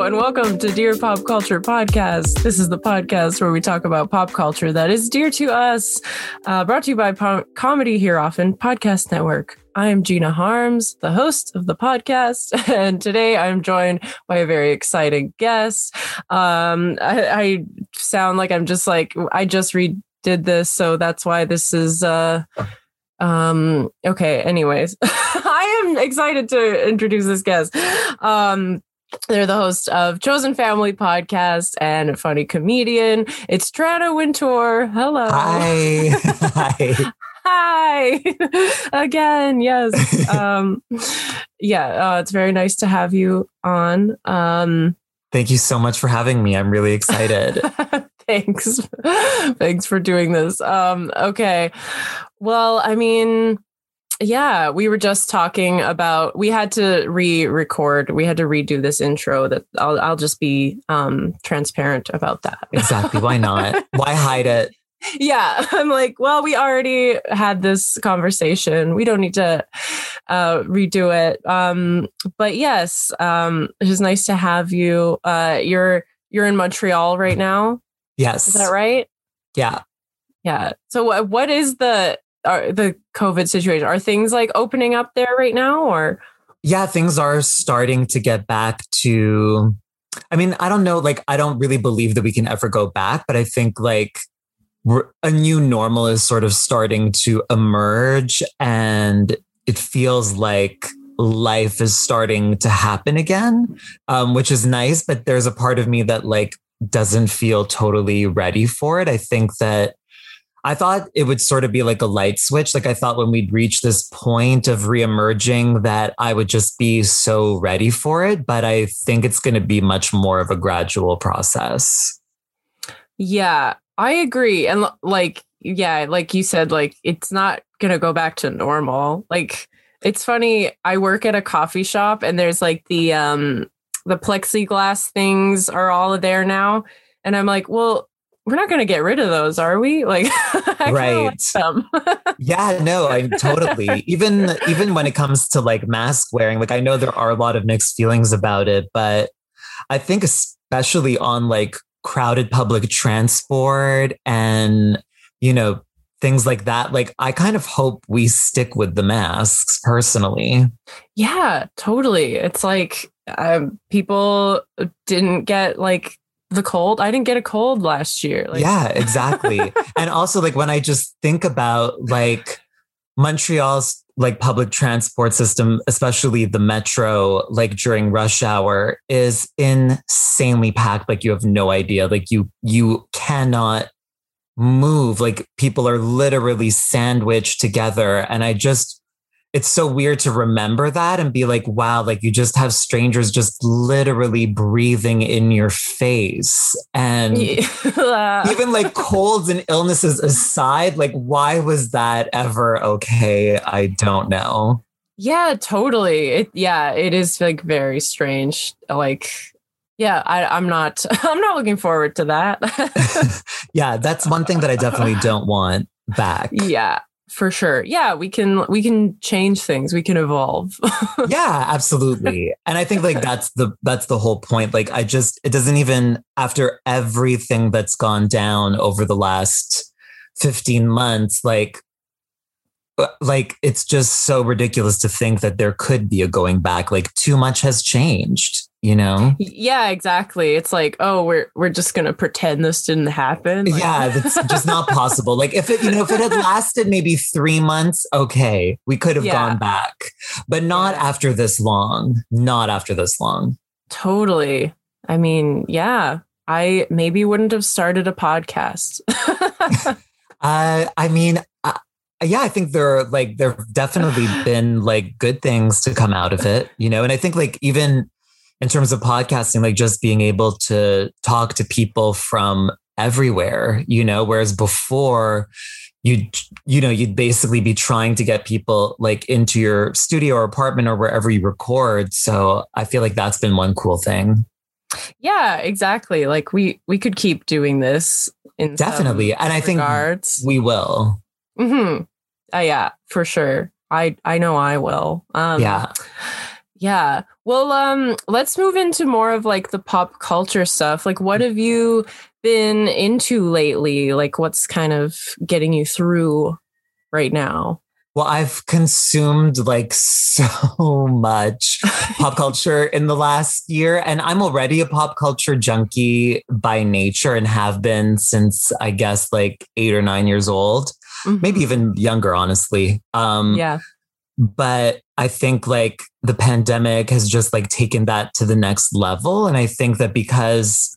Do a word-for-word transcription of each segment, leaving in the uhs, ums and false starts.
and welcome to Dear Pop Culture Podcast. This is the podcast where we talk about pop culture that is dear to us. Uh, brought to you by po- Comedy Here Often Podcast Network. I am Gina Harms, the host of the podcast, and today I'm joined by a very exciting guest. Um, I, I sound like I'm just like, I just redid this, so that's why this is... Uh, um, okay, anyways. I am excited to introduce this guest. Um, they're the host of Chosen Family Podcast and a funny comedian. It's Trana Wintour. Hello. Hi. Hi. Hi. Again, yes. Um, yeah, uh, it's very nice to have you on. Um, Thank you so much for having me. I'm really excited. Thanks. Thanks for doing this. Um, okay. Well, I mean, yeah, we were just talking about, we had to re-record. We had to redo this intro. That I'll, I'll just be um, transparent about that. Exactly. Why not? Why hide it? Yeah. I'm like, well, we already had this conversation. We don't need to uh, redo it. Um, but yes, um, it is nice to have you. Uh, you're, you're in Montreal right now. Yes. Is that right? Yeah. Yeah. So what, what is the, are the COVID situation? Are things like opening up there right now or? Yeah, things are starting to get back to, I mean, I don't know, like, I don't really believe that we can ever go back, but I think like we're, a new normal is sort of starting to emerge, and it feels like life is starting to happen again, um, which is nice. But there's a part of me that like doesn't feel totally ready for it. I think that I thought it would sort of be like a light switch. Like I thought when we'd reach this point of reemerging that I would just be so ready for it. But I think it's going to be much more of a gradual process. Yeah, I agree. And like, yeah, like you said, like it's not going to go back to normal. Like it's funny. I work at a coffee shop and there's like the, um, the plexiglass things are all there now. And I'm like, well, we're not going to get rid of those, are we? Like, I right. like them. Yeah, no, I totally. Even, even when it comes to like mask wearing, like I know there are a lot of mixed feelings about it, but I think especially on like crowded public transport and, you know, things like that. Like, I kind of hope we stick with the masks personally. Yeah, totally. It's like um, people didn't get like the cold. I didn't get a cold last year. Like- yeah, exactly. And also like when I just think about like Montreal's like public transport system, especially the metro, like during rush hour is insanely packed. Like you have no idea. Like you, you cannot move. Like people are literally sandwiched together. And I just, it's so weird to remember that and be like, wow, like you just have strangers just literally breathing in your face. And yeah. even like colds and illnesses aside, like why was that ever okay? I don't know. Yeah, totally. It, yeah, it is like very strange. Like, yeah, I, I'm not, I'm not looking forward to that. Yeah, that's one thing that I definitely don't want back. Yeah. For sure. Yeah, we can we can change things. We can evolve. Yeah, absolutely. And I think like that's the that's the whole point. Like I just it doesn't even after everything that's gone down over the last fifteen months, like like it's just so ridiculous to think that there could be a going back. Like too much has changed, you know? Yeah, exactly. It's like, oh, we're we're just gonna pretend this didn't happen. Like- yeah, that's just not possible. Like if it, you know, if it had lasted maybe three months, okay, we could have yeah. gone back, but not yeah. after this long. Not after this long. Totally. I mean, yeah, I maybe wouldn't have started a podcast. uh, I mean. I, Yeah, I think there are like there have definitely been like good things to come out of it, you know, and I think like even in terms of podcasting, like just being able to talk to people from everywhere, you know, whereas before you you know, you'd basically be trying to get people like into your studio or apartment or wherever you record. So I feel like that's been one cool thing. Yeah, exactly. Like we we could keep doing this in definitely, and I regards. think we will. Mm-hmm. Uh, yeah, for sure. I I know I will. Um, yeah. Yeah. Well, um, let's move into more of like the pop culture stuff. Like, what have you been into lately? Like, what's kind of getting you through right now? Well, I've consumed like so much pop culture in the last year, and I'm already a pop culture junkie by nature and have been since I guess like eight or nine years old, mm-hmm. maybe even younger, honestly. Um, yeah. But I think like the pandemic has just like taken that to the next level. And I think that because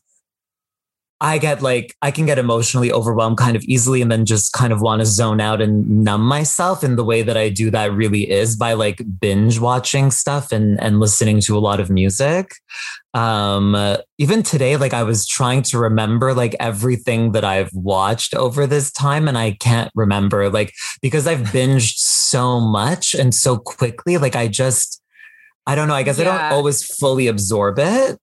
I get like, I can get emotionally overwhelmed kind of easily and then just kind of want to zone out and numb myself. And the way that I do that really is by like binge watching stuff and, and listening to a lot of music. Um, uh, even today, like I was trying to remember like everything that I've watched over this time and I can't remember like, because I've binged so much and so quickly, like I just, I don't know, I guess yeah. I don't always fully absorb it.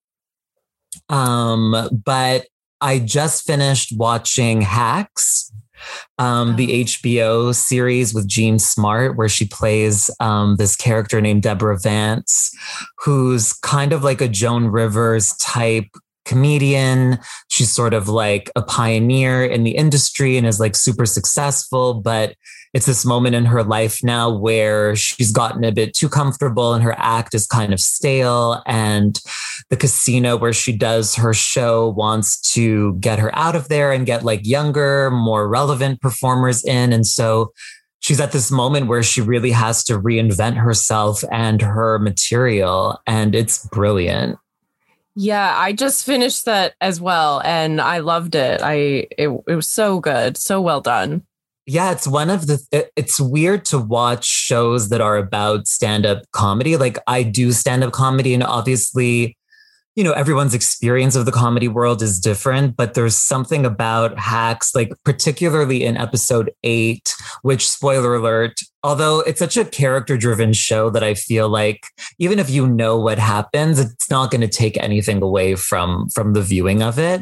Um, but I just finished watching Hacks, um, the H B O series with Jean Smart, where she plays um, this character named Deborah Vance, who's kind of like a Joan Rivers type comedian. She's sort of like a pioneer in the industry and is like super successful, but it's this moment in her life now where she's gotten a bit too comfortable and her act is kind of stale. And the casino where she does her show wants to get her out of there and get like younger, more relevant performers in. And so she's at this moment where she really has to reinvent herself and her material. And it's brilliant. Yeah, I just finished that as well. And I loved it. I it, it was so good. So well done. Yeah, it's one of the, it, it's weird to watch shows that are about stand-up comedy. Like I do stand-up comedy and obviously, you know, everyone's experience of the comedy world is different, but there's something about Hacks, like particularly in episode eight, which spoiler alert, although it's such a character driven show that I feel like even if you know what happens, it's not going to take anything away from, from the viewing of it.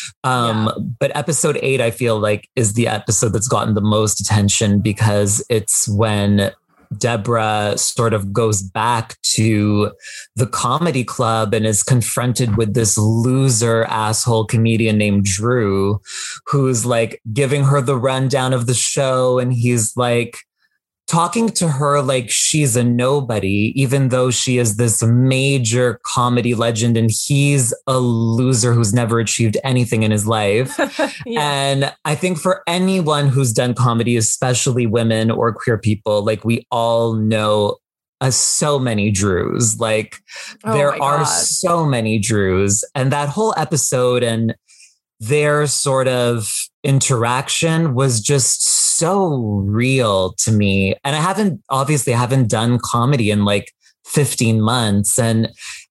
Um, yeah. But episode eight, I feel like is the episode that's gotten the most attention because it's when Deborah sort of goes back to the comedy club and is confronted with this loser asshole comedian named Drew, who's like giving her the rundown of the show. And he's like talking to her like she's a nobody, even though she is this major comedy legend and he's a loser who's never achieved anything in his life. yeah. And I think for anyone who's done comedy, especially women or queer people, like we all know uh, so many Drews. Like oh there are God. so many Drews. And that whole episode and their sort of interaction was just so real to me. And I haven't, obviously I haven't done comedy in like fifteen months. And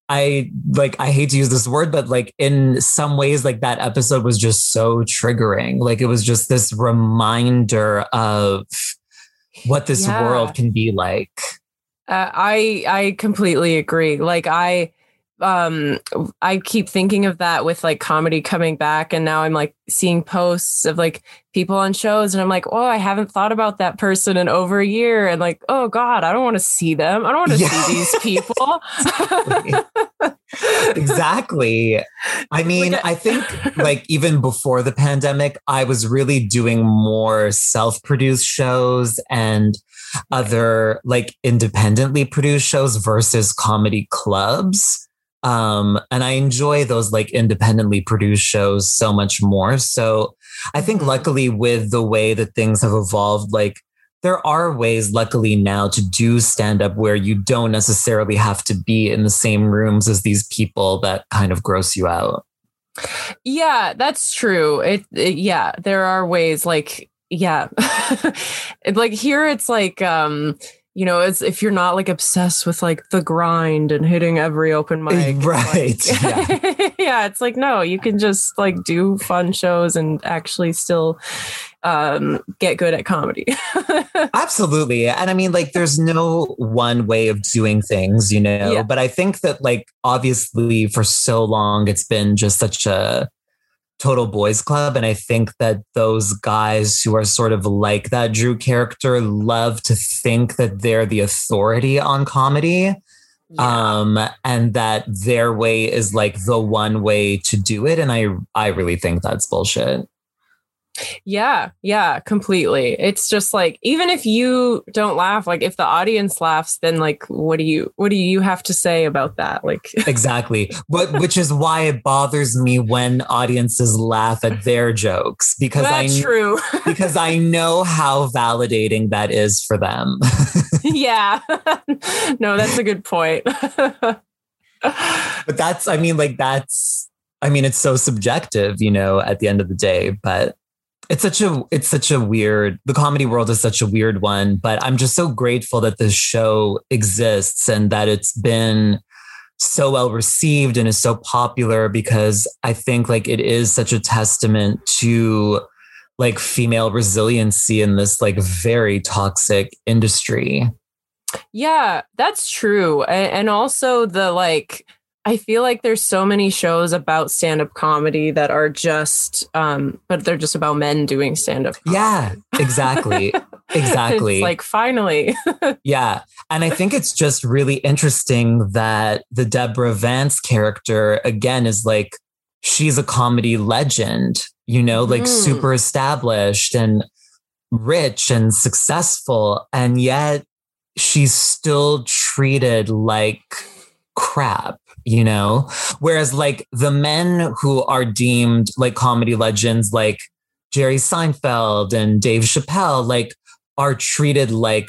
I like, I hate to use this word, but like in some ways, like that episode was just so triggering. Like it was just this reminder of what this yeah. world can be like. Uh, I, I completely agree. Like I, um I keep thinking of that with like comedy coming back, and now I'm like seeing posts of like people on shows and I'm like, oh, I haven't thought about that person in over a year, and like, oh God, I don't want to see them. I don't want to yeah. see these people. Exactly. I mean, I think like even before the pandemic, I was really doing more self-produced shows and other like independently produced shows versus comedy clubs. Um, and I enjoy those like independently produced shows so much more. So I think luckily with the way that things have evolved, like there are ways luckily now to do stand up where you don't necessarily have to be in the same rooms as these people that kind of gross you out. Yeah, that's true. It, it yeah, there are ways like, yeah, like here it's like, um, you know, it's if you're not like obsessed with like the grind and hitting every open mic. Right. Like, yeah. yeah. It's like, no, you can just like do fun shows and actually still um, get good at comedy. Absolutely. And I mean, like, there's no one way of doing things, you know, yeah. but I think that like, obviously for so long, it's been just such a total boys club. And I think that those guys who are sort of like that Drew character love to think that they're the authority on comedy. Yeah. Um, and that their way is like the one way to do it. And I, I really think that's bullshit. Yeah, yeah, completely. It's just like, even if you don't laugh, like if the audience laughs, then like, what do you, what do you have to say about that? Like, exactly. But which is why it bothers me when audiences laugh at their jokes, because that's I true. because I know how validating that is for them. Yeah. No, that's a good point. But that's, I mean, like, that's, I mean, it's so subjective, you know, at the end of the day, but it's such a, it's such a weird, the comedy world is such a weird one, but I'm just so grateful that this show exists and that it's been so well received and is so popular, because I think like it is such a testament to like female resiliency in this like very toxic industry. Yeah, that's true. And, and also the like, I feel like there's so many shows about stand-up comedy that are just, um, but they're just about men doing stand-up comedy. Yeah, exactly. Exactly. It's like, finally. Yeah. And I think it's just really interesting that the Deborah Vance character, again, is like, she's a comedy legend, you know, like mm. super established and rich and successful. And yet she's still treated like crap, you know, whereas like the men who are deemed like comedy legends, like Jerry Seinfeld and Dave Chappelle, like are treated like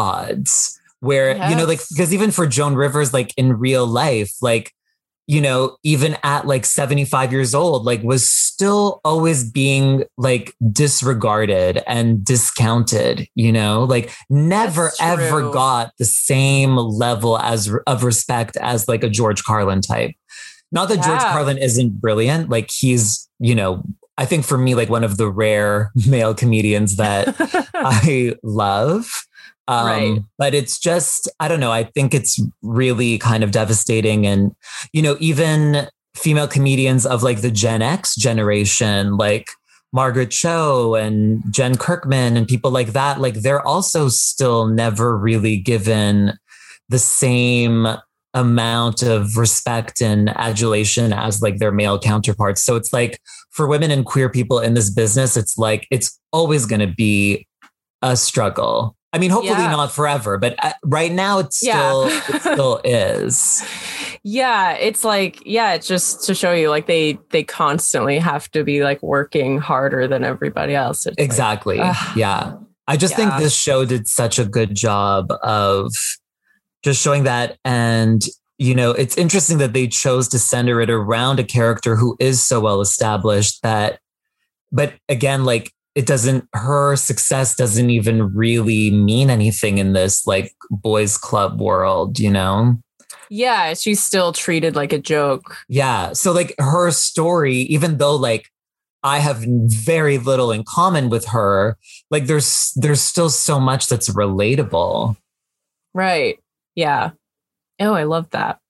gods, where, yes. you know, like, because even for Joan Rivers, like in real life, like, you know, even at like seventy-five years old, like was still always being like disregarded and discounted, you know, like never ever got the same level as of respect as like a George Carlin type. Not that yeah. George Carlin isn't brilliant. Like he's, you know, I think for me, like one of the rare male comedians that I love. Um, right. But it's just, I don't know. I think it's really kind of devastating. And, you know, even female comedians of like the Gen X generation, like Margaret Cho and Jen Kirkman and people like that, like they're also still never really given the same amount of respect and adulation as like their male counterparts. So it's like for women and queer people in this business, it's like, it's always going to be a struggle. I mean, hopefully yeah. not forever, but right now it's still, yeah. it still is. Yeah. It's like, yeah, it's just to show you like they, they constantly have to be like working harder than everybody else. It's exactly. Like, yeah. I just yeah. think this show did such a good job of just showing that. And, you know, it's interesting that they chose to center it around a character who is so well established that, but again, like, it doesn't, her success doesn't even really mean anything in this like boys club world, you know? Yeah, she's still treated like a joke. Yeah. So like her story, even though like I have very little in common with her, like there's there's still so much that's relatable. Right. Yeah. Oh, I love that.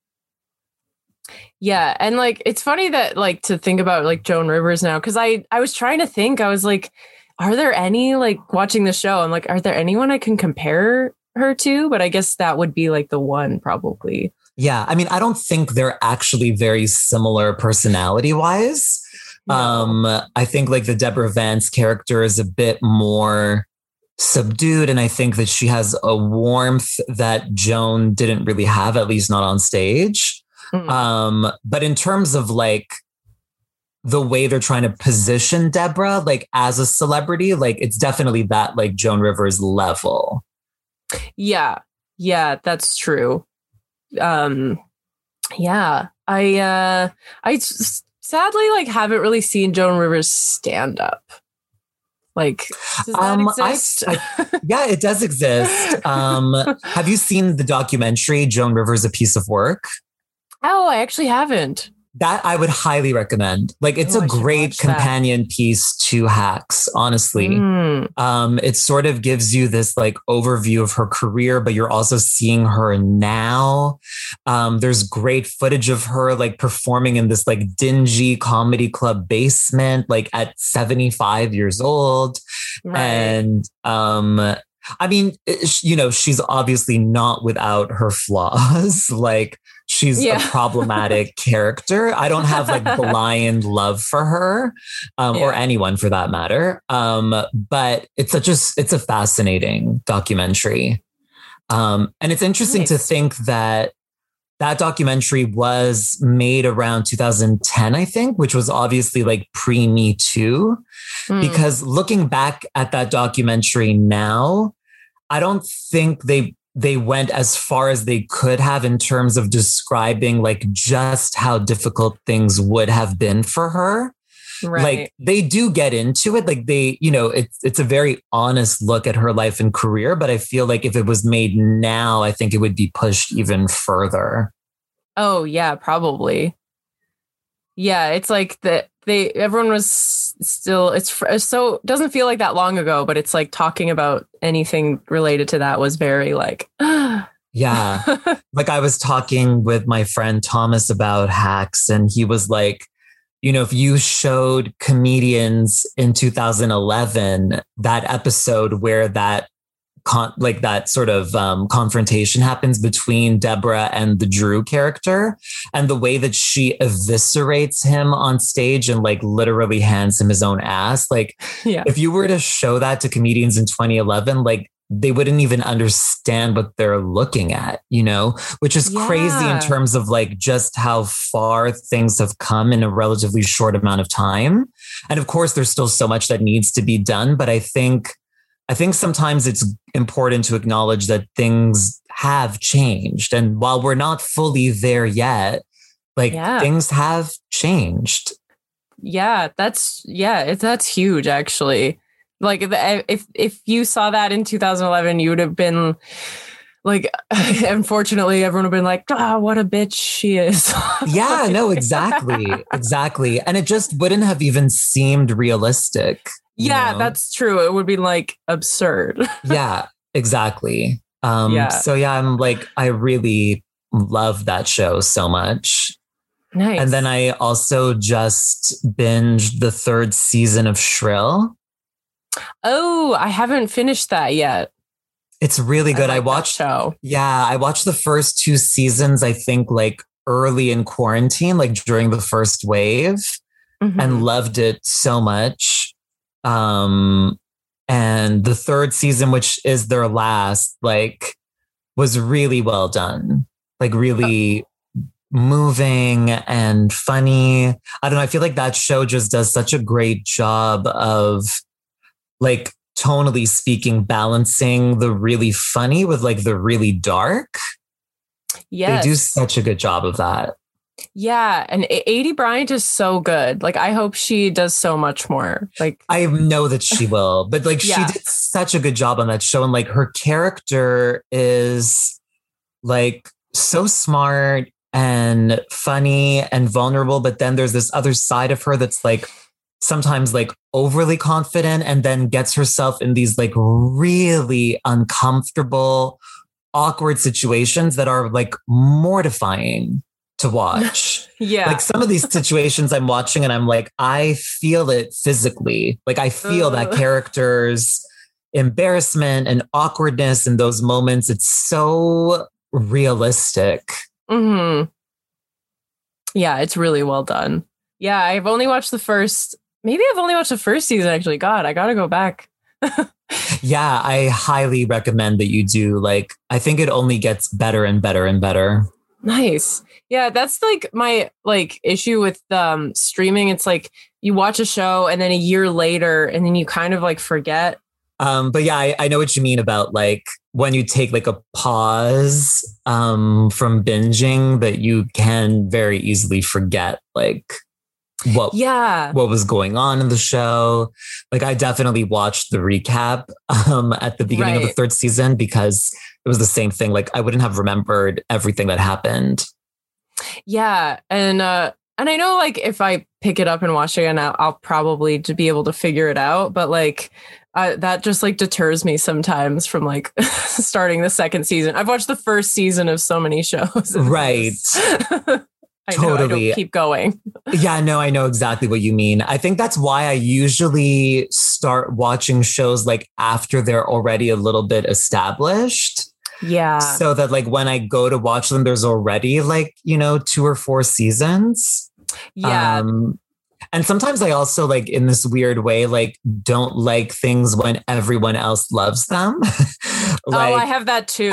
Yeah. And like, it's funny that like to think about like Joan Rivers now, because I, I was trying to think, I was like, are there any like watching the show? I'm like, are there anyone I can compare her to? But I guess that would be like the one probably. Yeah. I mean, I don't think they're actually very similar personality wise. No. Um, I think like the Deborah Vance character is a bit more subdued. And I think that she has a warmth that Joan didn't really have, at least not on stage. Mm. Um, but in terms of like the way they're trying to position Deborah, like as a celebrity, like it's definitely that like Joan Rivers level. Yeah. Yeah, that's true. Um, yeah, I, uh, I sadly like haven't really seen Joan Rivers stand up. Like, does that um, exist? I, I, yeah, it does exist. Um, have you seen the documentary Joan Rivers, A Piece of Work? Oh, I actually haven't. That I would highly recommend. Like, it's oh, a great companion that. piece to Hacks, honestly. Mm. Um, it sort of gives you this like overview of her career, but you're also seeing her now. Um, there's great footage of her like performing in this like dingy comedy club basement, like at seventy-five years old. Right. And um, I mean, you know, she's obviously not without her flaws. Like, she's yeah. a problematic character. I don't have like blind love for her um, yeah. or anyone for that matter. Um, but it's such a, it's a fascinating documentary. Um, and it's interesting nice. to think that that documentary was made around two thousand ten, I think, which was obviously like pre-Me Too. Mm. Because looking back at that documentary now, I don't think they they went as far as they could have in terms of describing like just how difficult things would have been for her. Right. Like they do get into it. Like they, you know, it's it's a very honest look at her life and career. But I feel like if it was made now, I think it would be pushed even further. Oh, yeah, probably. Yeah, it's like that they everyone was still it's so it doesn't feel like that long ago, but it's like talking about anything related to that was very like. Yeah, like I was talking with my friend Thomas about Hacks, and he was like, you know, if you showed comedians in two thousand eleven that episode where that con- like that sort of um, confrontation happens between Deborah and the Drew character, and the way that she eviscerates him on stage and like literally hands him his own ass. Like, yeah. if you were to show that to comedians in twenty eleven, like they wouldn't even understand what they're looking at, you know, which is yeah. crazy in terms of like just how far things have come in a relatively short amount of time. And of course, there's still so much that needs to be done. But I think, I think sometimes it's important to acknowledge that things have changed. And while we're not fully there yet, like yeah. things have changed. Yeah, that's, yeah, it, that's huge, actually. Like if if you saw that in two thousand eleven, you would have been like, unfortunately, everyone would have been like, ah, oh, what a bitch she is. Yeah, no, exactly. Exactly. And it just wouldn't have even seemed realistic. Yeah, know? That's true. It would be like absurd. Yeah, exactly. Um, yeah. So yeah, I'm like, I really love that show so much. Nice. And then I also just binged the third season of Shrill. Oh, I haven't finished that yet. It's really good. I, like I watched show. Yeah, I watched the first two seasons, I think like early in quarantine, like during the first wave, mm-hmm. and loved it so much. Um, and the third season, which is their last, like was really well done. Like really oh. moving and funny. I don't know. I feel like that show just does such a great job of like tonally speaking, balancing the really funny with like the really dark. Yes. They do such a good job of that. Yeah. And Aidy Bryant is so good. Like, I hope she does so much more. Like, I know that she will, but like yeah. she did such a good job on that show. And like her character is like so smart and funny and vulnerable. But then there's this other side of her that's like, sometimes like overly confident and then gets herself in these like really uncomfortable, awkward situations that are like mortifying to watch. Yeah. Like some of these situations I'm watching and I'm like, I feel it physically. Like I feel uh. that character's embarrassment and awkwardness in those moments. It's so realistic. Mm-hmm. Yeah, it's really well done. Yeah, I've only watched the first Maybe I've only watched the first season, actually. God, I got to go back. Yeah, I highly recommend that you do. Like, I think it only gets better and better and better. Nice. Yeah, that's like my like issue with um, streaming. It's like you watch a show and then a year later and then you kind of like forget. Um, but yeah, I, I know what you mean about like when you take like a pause um, from binging that you can very easily forget like what yeah what was going on in the show. Like I definitely watched the recap um at the beginning right. of the third season because it was the same thing. Like I wouldn't have remembered everything that happened. Yeah. And uh and I know like if I pick it up and watch it again, I'll, I'll probably to be able to figure it out. But like uh, that just like deters me sometimes from like starting the second season. I've watched the first season of so many shows. Right. I totally. know, I don't keep going. Yeah, no, I know exactly what you mean. I think that's why I usually start watching shows like after they're already a little bit established. Yeah. So that like when I go to watch them, there's already like, you know, two or four seasons. Yeah. Um, and sometimes I also like in this weird way, like don't like things when everyone else loves them. Like, oh, I have that too.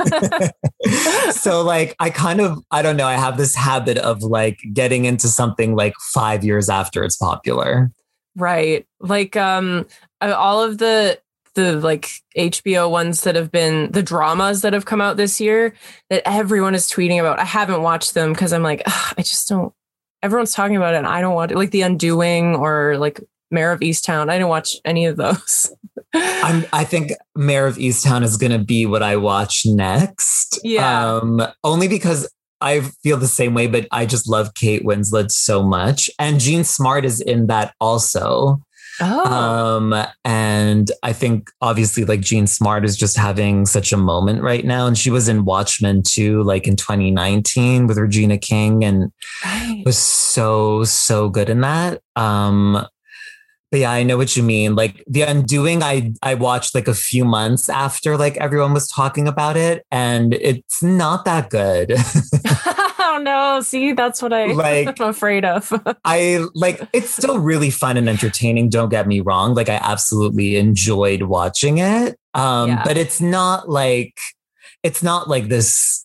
So like, I kind of, I don't know, I have this habit of like getting into something like five years after it's popular. Right. Like um, all of the, the like H B O ones that have been the dramas that have come out this year that everyone is tweeting about. I haven't watched them because I'm like, I just don't, everyone's talking about it and I don't want it. Like The Undoing or like Mayor of Easttown. I didn't watch any of those. I'm, I think Mayor of Easttown is going to be what I watch next. Yeah. Um, only because I feel the same way, but I just love Kate Winslet so much. And Jean Smart is in that also. Oh. Um, and I think obviously like Jean Smart is just having such a moment right now. And she was in Watchmen too, like in twenty nineteen with Regina King and right. was so, so good in that. Um, but yeah, I know what you mean. Like The Undoing, I, I watched like a few months after like everyone was talking about it and it's not that good. Oh no, see, that's what I, like, I'm afraid of. I like, it's still really fun and entertaining. Don't get me wrong. Like I absolutely enjoyed watching it. Um, yeah. But it's not like, it's not like this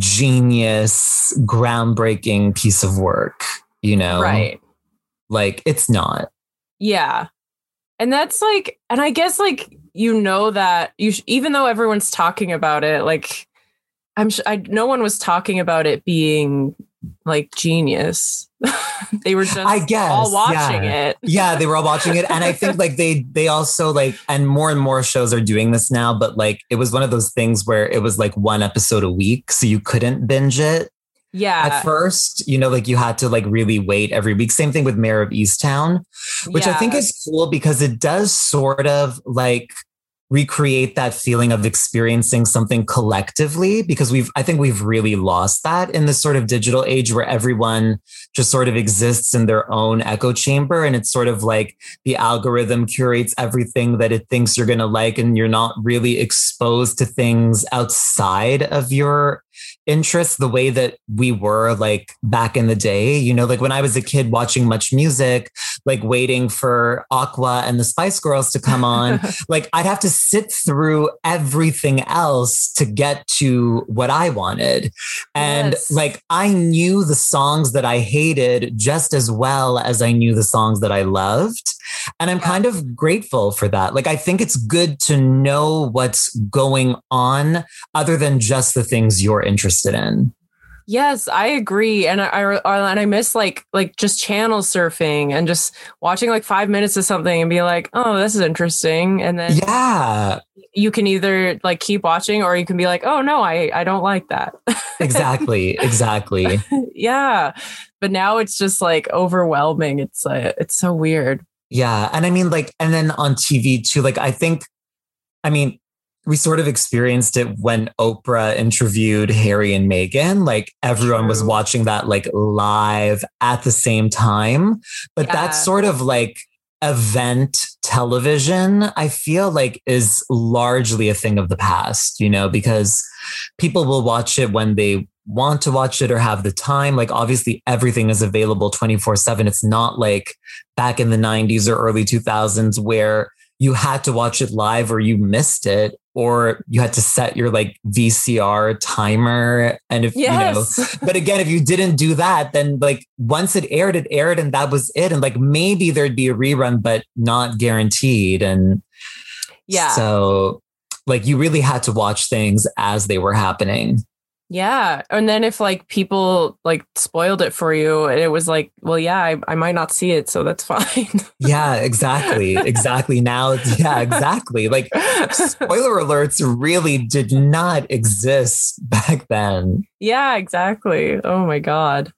genius, groundbreaking piece of work, you know? Right. Like it's not. Yeah. And that's like, and I guess like, you know, that you, sh- even though everyone's talking about it, like, I'm sh- I, no one was talking about it being like genius. They were just I guess, all watching yeah. it. Yeah, they were all watching it. And I think like they, they also like, and more and more shows are doing this now, but like, it was one of those things where it was like one episode a week. So you couldn't binge it. Yeah. At first, you know, like you had to like really wait every week. Same thing with Mayor of Easttown, which yeah. I think is cool because it does sort of like recreate that feeling of experiencing something collectively, because we've, I think we've really lost that in this sort of digital age where everyone just sort of exists in their own echo chamber. And it's sort of like the algorithm curates everything that it thinks you're going to like. And you're not really exposed to things outside of your interests the way that we were like back in the day. You know, like when I was a kid watching Much Music, like waiting for Aqua and the Spice Girls to come on, like I'd have to sit through everything else to get to what I wanted. And yes. like I knew the songs that I hated just as well as I knew the songs that I loved. And I'm yeah. kind of grateful for that. Like, I think it's good to know what's going on other than just the things you're interested in. Yes, I agree. And I, I and I miss like like just channel surfing and just watching like five minutes of something and be like, oh, this is interesting. And then yeah, you can either like keep watching or you can be like, oh, no, I, I don't like that. Exactly. Exactly. Yeah. But now it's just like overwhelming. It's uh, it's so weird. Yeah. And I mean, like, and then on T V too, like, I think, I mean, we sort of experienced it when Oprah interviewed Harry and Meghan. Like everyone True. was watching that like live at the same time. But yeah. that's sort of like event television, I feel like is largely a thing of the past, you know, because people will watch it when they want to watch it or have the time. Like obviously everything is available twenty-four seven. It's not like back in the nineties or early two thousands where you had to watch it live or you missed it, or you had to set your like V C R timer. And if, yes. you know, but again, if you didn't do that, then like once it aired, it aired and that was it. And like, maybe there'd be a rerun, but not guaranteed. And yeah, so like you really had to watch things as they were happening. Yeah. And then if like people like spoiled it for you, it was like, well, yeah, I, I might not see it. So that's fine. Yeah, exactly. Exactly. Now, yeah, exactly. Like spoiler alerts really did not exist back then. Yeah, exactly. Oh my God.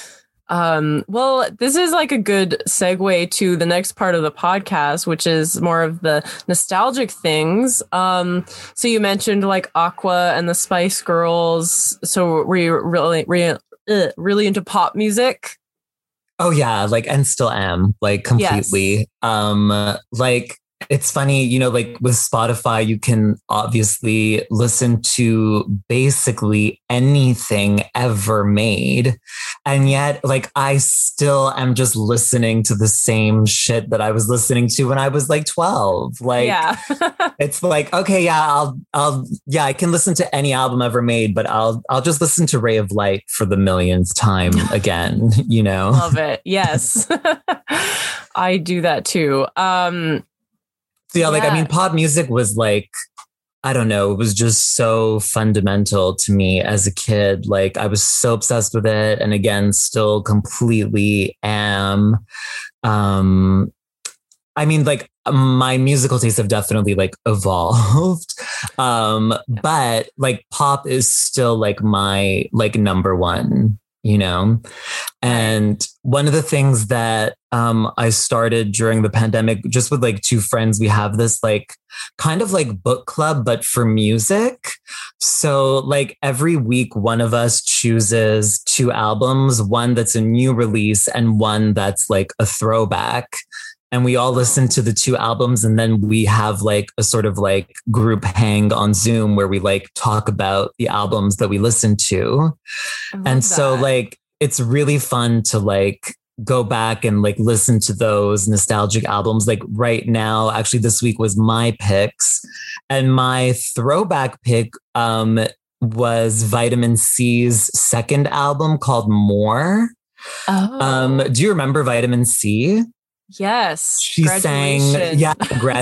Um, well, this is like a good segue to the next part of the podcast, which is more of the nostalgic things. Um, so you mentioned like Aqua and the Spice Girls. So were you really, were you ugh, really into pop music. Oh yeah, like, and still am, like, completely. Yes. Um, like, it's funny, you know, like with Spotify, you can obviously listen to basically anything ever made. And yet, like, I still am just listening to the same shit that I was listening to when I was like twelve. Like, yeah. It's like, okay, yeah, I'll, I'll, yeah, I can listen to any album ever made, but I'll, I'll just listen to Ray of Light for the millionth time again, you know? Love it. Yes. I do that too. Um, So yeah, like, yeah. I mean, pop music was like, I don't know, it was just so fundamental to me as a kid. Like, I was so obsessed with it. And again, still completely am. Um, I mean, like, my musical tastes have definitely like evolved. Um, yeah. But like pop is still like my like number one, you know? And one of the things that um, I started during the pandemic, just with like two friends, we have this like kind of like book club, but for music. So like every week, one of us chooses two albums, one that's a new release and one that's like a throwback. And we all listen to the two albums, and then we have like a sort of like group hang on Zoom where we like talk about the albums that we listen to. And so that. like, it's really fun to like go back and like listen to those nostalgic albums. Like right now, actually this week was my picks, and my throwback pick um, was Vitamin C's second album called More. Oh. Um, do you remember Vitamin C? Yes. She sang, yeah,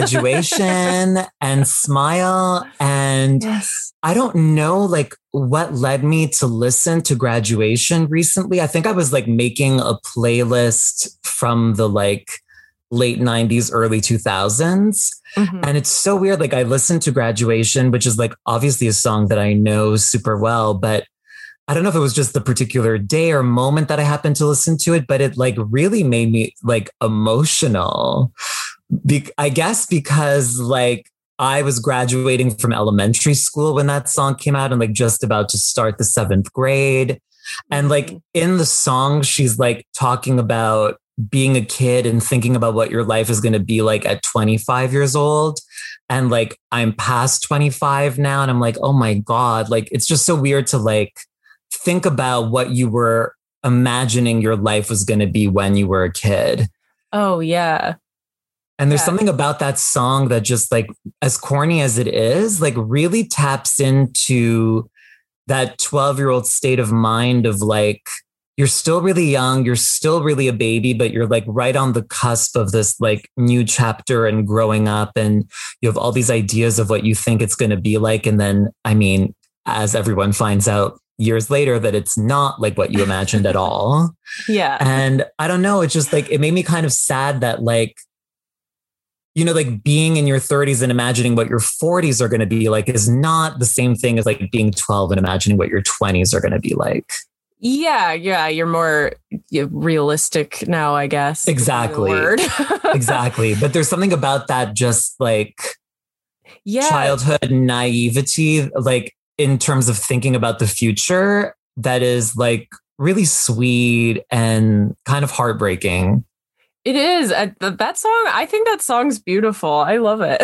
Graduation and Smile. And yes. I don't know, like, what led me to listen to Graduation recently. I think I was like making a playlist from the like late nineties, early two thousands. Mm-hmm. And it's so weird. Like, I listened to Graduation, which is like obviously a song that I know super well, but I don't know if it was just the particular day or moment that I happened to listen to it, but it like really made me like emotional. Be- I guess because like I was graduating from elementary school when that song came out and like just about to start the seventh grade. And like in the song, she's like talking about being a kid and thinking about what your life is going to be like at twenty-five years old. And like, I'm past twenty-five now. And I'm like, oh my God, like, it's just so weird to like, think about what you were imagining your life was going to be when you were a kid. Oh, yeah. And there's yeah. something about that song that just like, as corny as it is, like really taps into that twelve year old state of mind of like, you're still really young, you're still really a baby, but you're like right on the cusp of this like new chapter and growing up. And you have all these ideas of what you think it's going to be like. And then, I mean, as everyone finds out years later, that it's not like what you imagined at all. Yeah. And I don't know, it's just like, it made me kind of sad that like, you know, like being in your thirties and imagining what your forties are going to be like is not the same thing as like being twelve and imagining what your twenties are going to be like. Yeah. Yeah. You're more realistic now, I guess. Exactly. Exactly. But there's something about that just like yeah. childhood naivety, like, in terms of thinking about the future, that is like really sweet and kind of heartbreaking. It is. Uh, that song, I think that song's beautiful. I love it.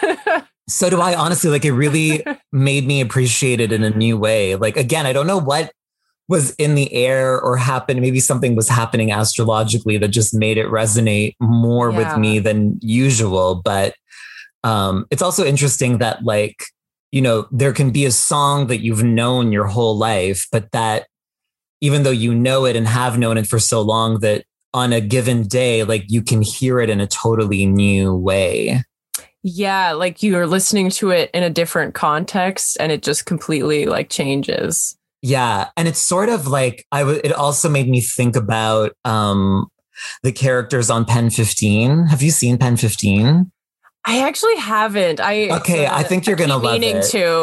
So do I, honestly. Like, it really made me appreciate it in a new way. Like, again, I don't know what was in the air or happened. Maybe something was happening astrologically that just made it resonate more yeah. with me than usual. But um, it's also interesting that like, you know, there can be a song that you've known your whole life, but that even though you know it and have known it for so long, that on a given day, like you can hear it in a totally new way. Yeah. Like you're listening to it in a different context and it just completely like changes. Yeah. And it's sort of like, I w- it also made me think about um, the characters on Pen fifteen. Have you seen Pen fifteen? I actually haven't. I okay. Uh, I think you're going to love meaning it.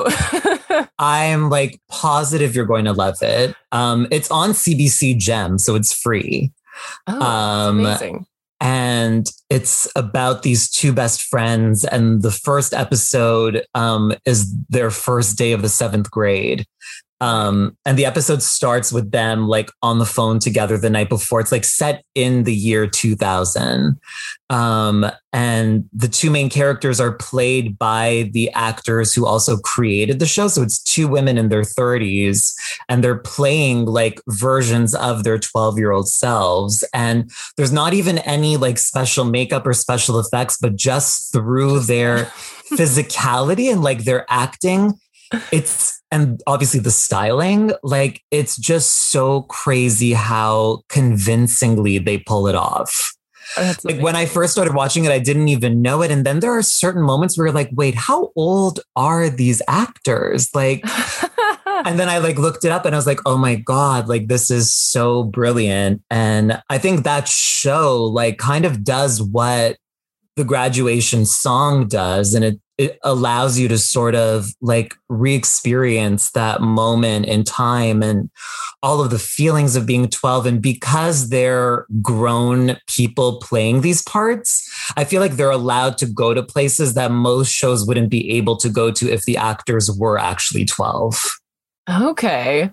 To. I'm like positive you're going to love it. Um, it's on C B C Gem, so it's free. Oh, um, amazing. And it's about these two best friends. And the first episode um, is their first day of the seventh grade. Um, and the episode starts with them like on the phone together the night before. It's like set in the year two thousand. Um, and the two main characters are played by the actors who also created the show. So it's two women in their thirties and they're playing like versions of their twelve year old selves. And there's not even any like special makeup or special effects, but just through their physicality and like their acting, it's, and obviously the styling, like it's just so crazy how convincingly they pull it off. Oh, like when I first started watching it, I didn't even know it. And then there are certain moments where you're like, wait, how old are these actors? Like, and then I like looked it up and I was like, oh my God, like this is so brilliant. And I think that show like kind of does what the Graduation song does. And it, it allows you to sort of like re-experience that moment in time and all of the feelings of being twelve. And because they're grown people playing these parts, I feel like they're allowed to go to places that most shows wouldn't be able to go to if the actors were actually twelve. Okay.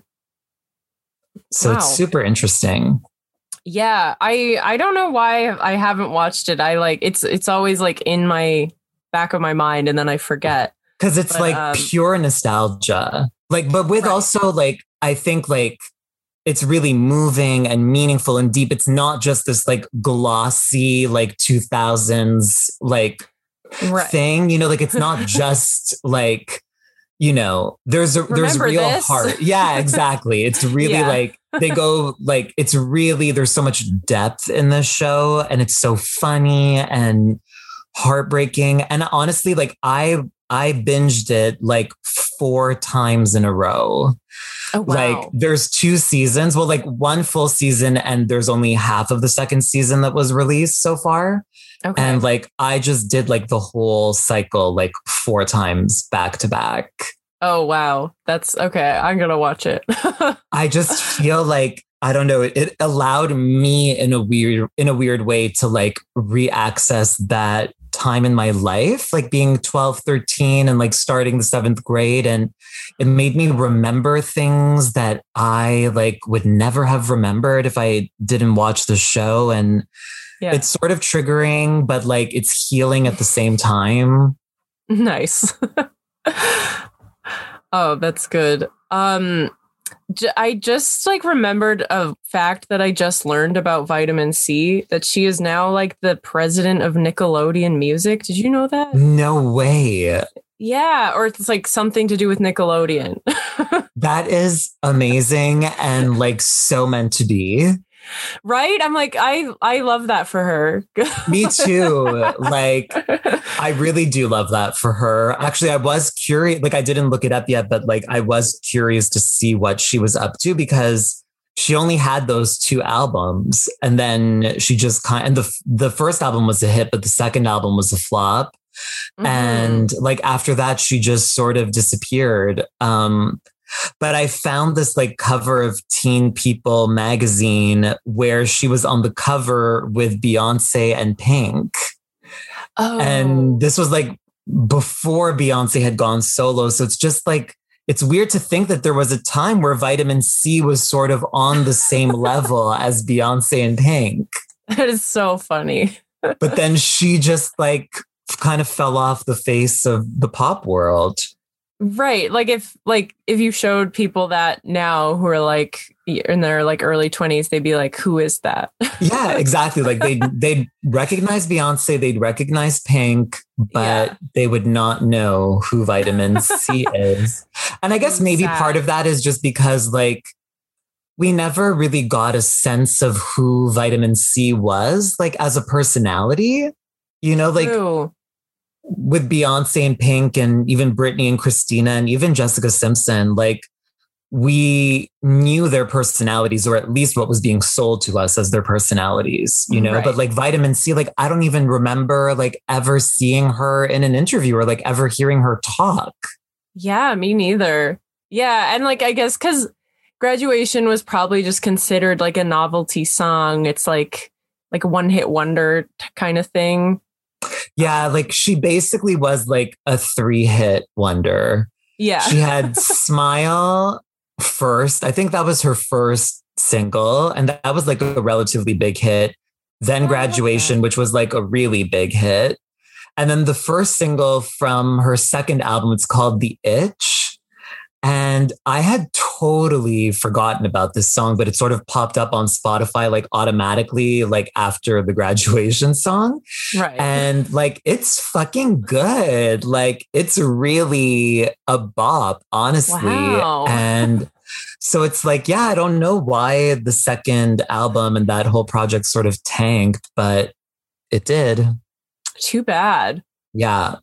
So wow. It's super interesting. Yeah, I I don't know why I haven't watched it. I like it's it's always like in my back of my mind and then I forget. Because it's but, like um, pure nostalgia. Like, but with right. also like, I think like it's really moving and meaningful and deep. It's not just this like glossy, like two thousands like right. thing, you know, like it's not just like, you know, there's a, there's real this? heart. Yeah, exactly. It's really yeah. like, they go like, it's really, there's so much depth in this show and it's so funny and heartbreaking. And honestly, like I, I binged it like four times in a row. Oh, wow. Like there's two seasons. Well, like one full season and there's only half of the second season that was released so far. Okay. And like, I just did like the whole cycle, like four times back to back. Oh, wow. That's okay. I'm going to watch it. I just feel like, I don't know, it, it allowed me in a weird, in a weird way to like re-access that time in my life, like being twelve, thirteen and like starting the seventh grade. And it made me remember things that I like would never have remembered if I didn't watch the show. And yeah. It's sort of triggering, but like it's healing at the same time. Nice. Oh, that's good. Um, j- I just like remembered a fact that I just learned about Vitamin C, that she is now like the president of Nickelodeon Music. Did you know that? No way. Yeah, or it's like something to do with Nickelodeon. That is amazing and like so meant to be. Right? I'm like, I, I love that for her. Me too. Like, I really do love that for her. Actually, I was curious, like I didn't look it up yet, but like I was curious to see what she was up to because she only had those two albums. And then she just kind of, and the, the first album was a hit, but the second album was a flop. Mm-hmm. And like after that, she just sort of disappeared. Um, But I found this like cover of Teen People magazine where she was on the cover with Beyonce and Pink. Oh. And this was like before Beyonce had gone solo. So it's just like, it's weird to think that there was a time where Vitamin C was sort of on the same level as Beyonce and Pink. That is so funny. But then she just like kind of fell off the face of the pop world. Right. Like if like if you showed people that now who are like in their like early twenties, they'd be like, who is that? Yeah, exactly. Like they they'd recognize Beyonce, they'd recognize Pink, but yeah. they would not know who Vitamin C is. And I guess maybe Sad. part of that is just because like we never really got a sense of who Vitamin C was, like as a personality, you know, like True. with Beyonce and Pink and even Britney and Christina and even Jessica Simpson, like we knew their personalities, or at least what was being sold to us as their personalities, you know, right. but like Vitamin C, like I don't even remember like ever seeing her in an interview or like ever hearing her talk. Yeah, me neither. Yeah. And like, I guess because Graduation was probably just considered like a novelty song. It's like, like a one hit wonder t- kind of thing. Yeah, like she basically was like a three hit wonder. Yeah. She had Smile, first. I think that was her first single. And that was like a relatively big hit. Then Oh, Graduation, okay. which was like a really big hit. And then the first single from her second album, it's called The Itch. And I had totally forgotten about this song, but it sort of popped up on Spotify like automatically, like after the Graduation song. Right. And like, it's fucking good. Like, it's really a bop, honestly. Wow. And so it's like, yeah, I don't know why the second album and that whole project sort of tanked, but it did. Too bad. Yeah.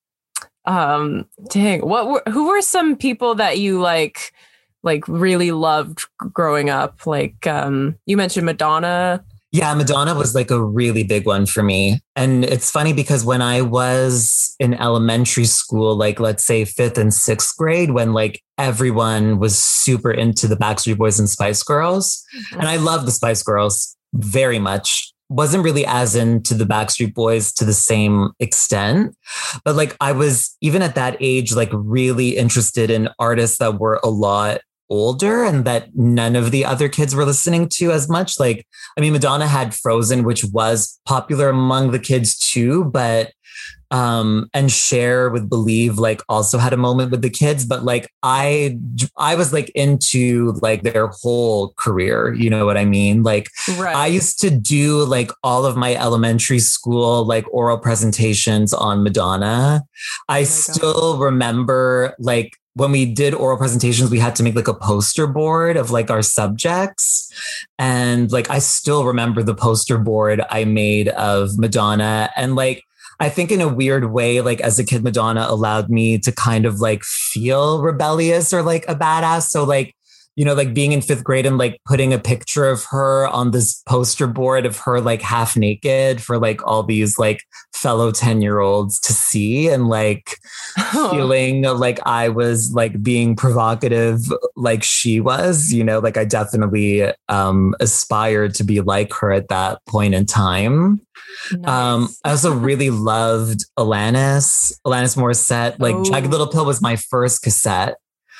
Um, dang. What were who were some people that you like like really loved growing up? Like um you mentioned Madonna. Yeah, Madonna was like a really big one for me. And it's funny because when I was in elementary school, like let's say fifth and sixth grade, when like everyone was super into the Backstreet Boys and Spice Girls, and I love the Spice Girls very much. Wasn't really as into the Backstreet Boys to the same extent. But like I was, even at that age, like really interested in artists that were a lot older and that none of the other kids were listening to as much. Like, I mean, Madonna had Frozen, which was popular among the kids too, but um and Cher with Believe like also had a moment with the kids, but like I I was like into like their whole career, you know what I mean? Like Right. I used to do like all of my elementary school like oral presentations on Madonna. I Oh my still remember like when we did oral presentations, we had to make like a poster board of like our subjects. And like, I still remember the poster board I made of Madonna. And like, I think in a weird way, like as a kid, Madonna allowed me to kind of like feel rebellious or like a badass. So like, you know, like being in fifth grade and like putting a picture of her on this poster board of her like half naked for like all these like fellow ten year olds to see, and like feeling like I was like being provocative like she was, you know, like I definitely um, aspired to be like her at that point in time. Nice. Um, I also really loved Alanis, Alanis Morissette. Like Oh. Jagged Little Pill was my first cassette.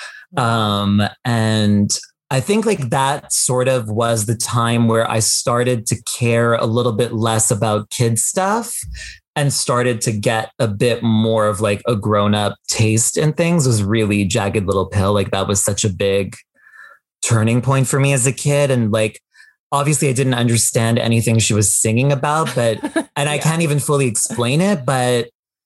Um, and I think like that sort of was the time where I started to care a little bit less about kid stuff and started to get a bit more of like a grown up taste in things. Was really Jagged Little Pill. Like that was such a big turning point for me as a kid. And like, obviously I didn't understand anything she was singing about, but, and I Yeah. can't even fully explain it, but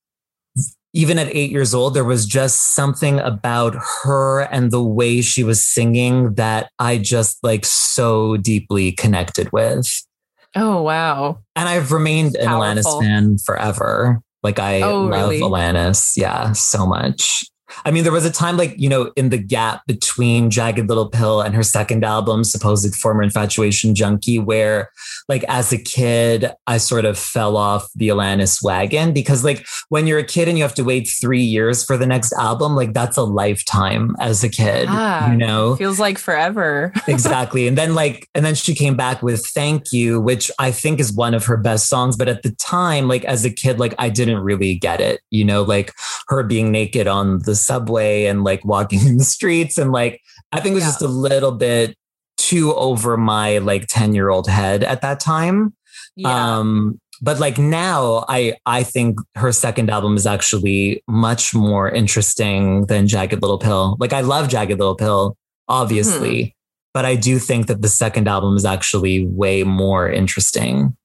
even at eight years old, there was just something about her and the way she was singing that I just like so deeply connected with. Oh wow. And I've remained an Powerful. Alanis fan forever. Like I Oh, love really? Alanis. Yeah, so much. I mean, there was a time like, you know, in the gap between Jagged Little Pill and her second album, Supposed Former Infatuation Junkie, where like as a kid, I sort of fell off the Alanis wagon because like when you're a kid and you have to wait three years for the next album, like that's a lifetime as a kid, Ah, you know? Feels like forever. Exactly. And then like, and then she came back with Thank You, which I think is one of her best songs. But at the time, like as a kid, like I didn't really get it, you know, like her being naked on the subway and like walking in the streets. And like, I think it was Yeah. just a little bit too over my like ten year old head at that time. Yeah. Um, but like now I, I think her second album is actually much more interesting than Jagged Little Pill. Like I love Jagged Little Pill, obviously, Mm-hmm. but I do think that the second album is actually way more interesting.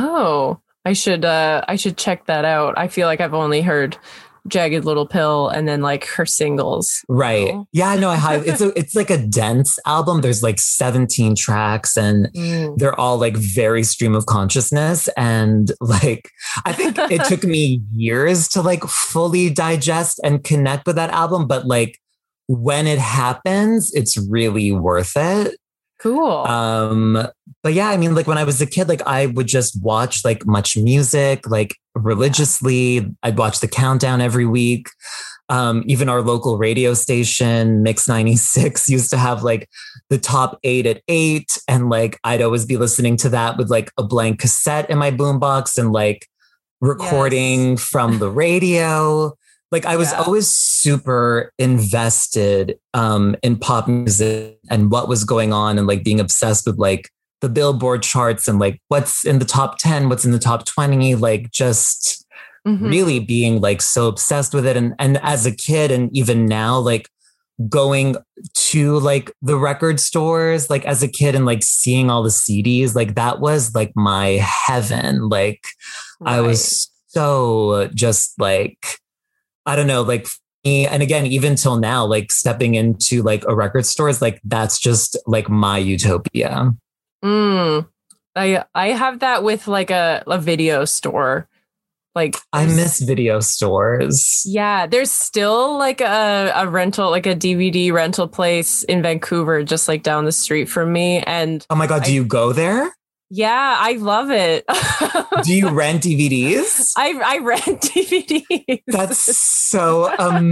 Oh, I should uh I should check that out. I feel like I've only heard Jagged Little Pill and then like her singles. Right. So- Yeah, no, I have, it's a, it's like a dense album. There's like seventeen tracks and Mm. they're all like very stream of consciousness. And like, I think it took me years to like fully digest and connect with that album. But like when it happens, it's really worth it. Cool. Um, but yeah, I mean, like when I was a kid, like I would just watch like Much Music, like religiously. I'd watch the countdown every week. Um, even our local radio station, Mix ninety-six, used to have like the top eight at eight. And like I'd always be listening to that with like a blank cassette in my boombox and like recording Yes. from the radio. Like I was Yeah. always super invested um, in pop music and what was going on and like being obsessed with like the Billboard charts and like what's in the top ten, what's in the top twenty, like just Mhm. really being like so obsessed with it. And, and as a kid and even now, like going to like the record stores, like as a kid and like seeing all the C Ds, like that was like my heaven. Like I Right. was so just like, I don't know, like me, and again, even till now, like stepping into like a record store is like, that's just like my utopia. Mm. I I have that with like a, a video store. Like I there's- miss video stores. Yeah, there's still like a, a rental, like a D V D rental place in Vancouver, just like down the street from me. And Oh my God, do I- you go there? yeah, I love it. Do you rent D V Ds? I I rent D V Ds. That's so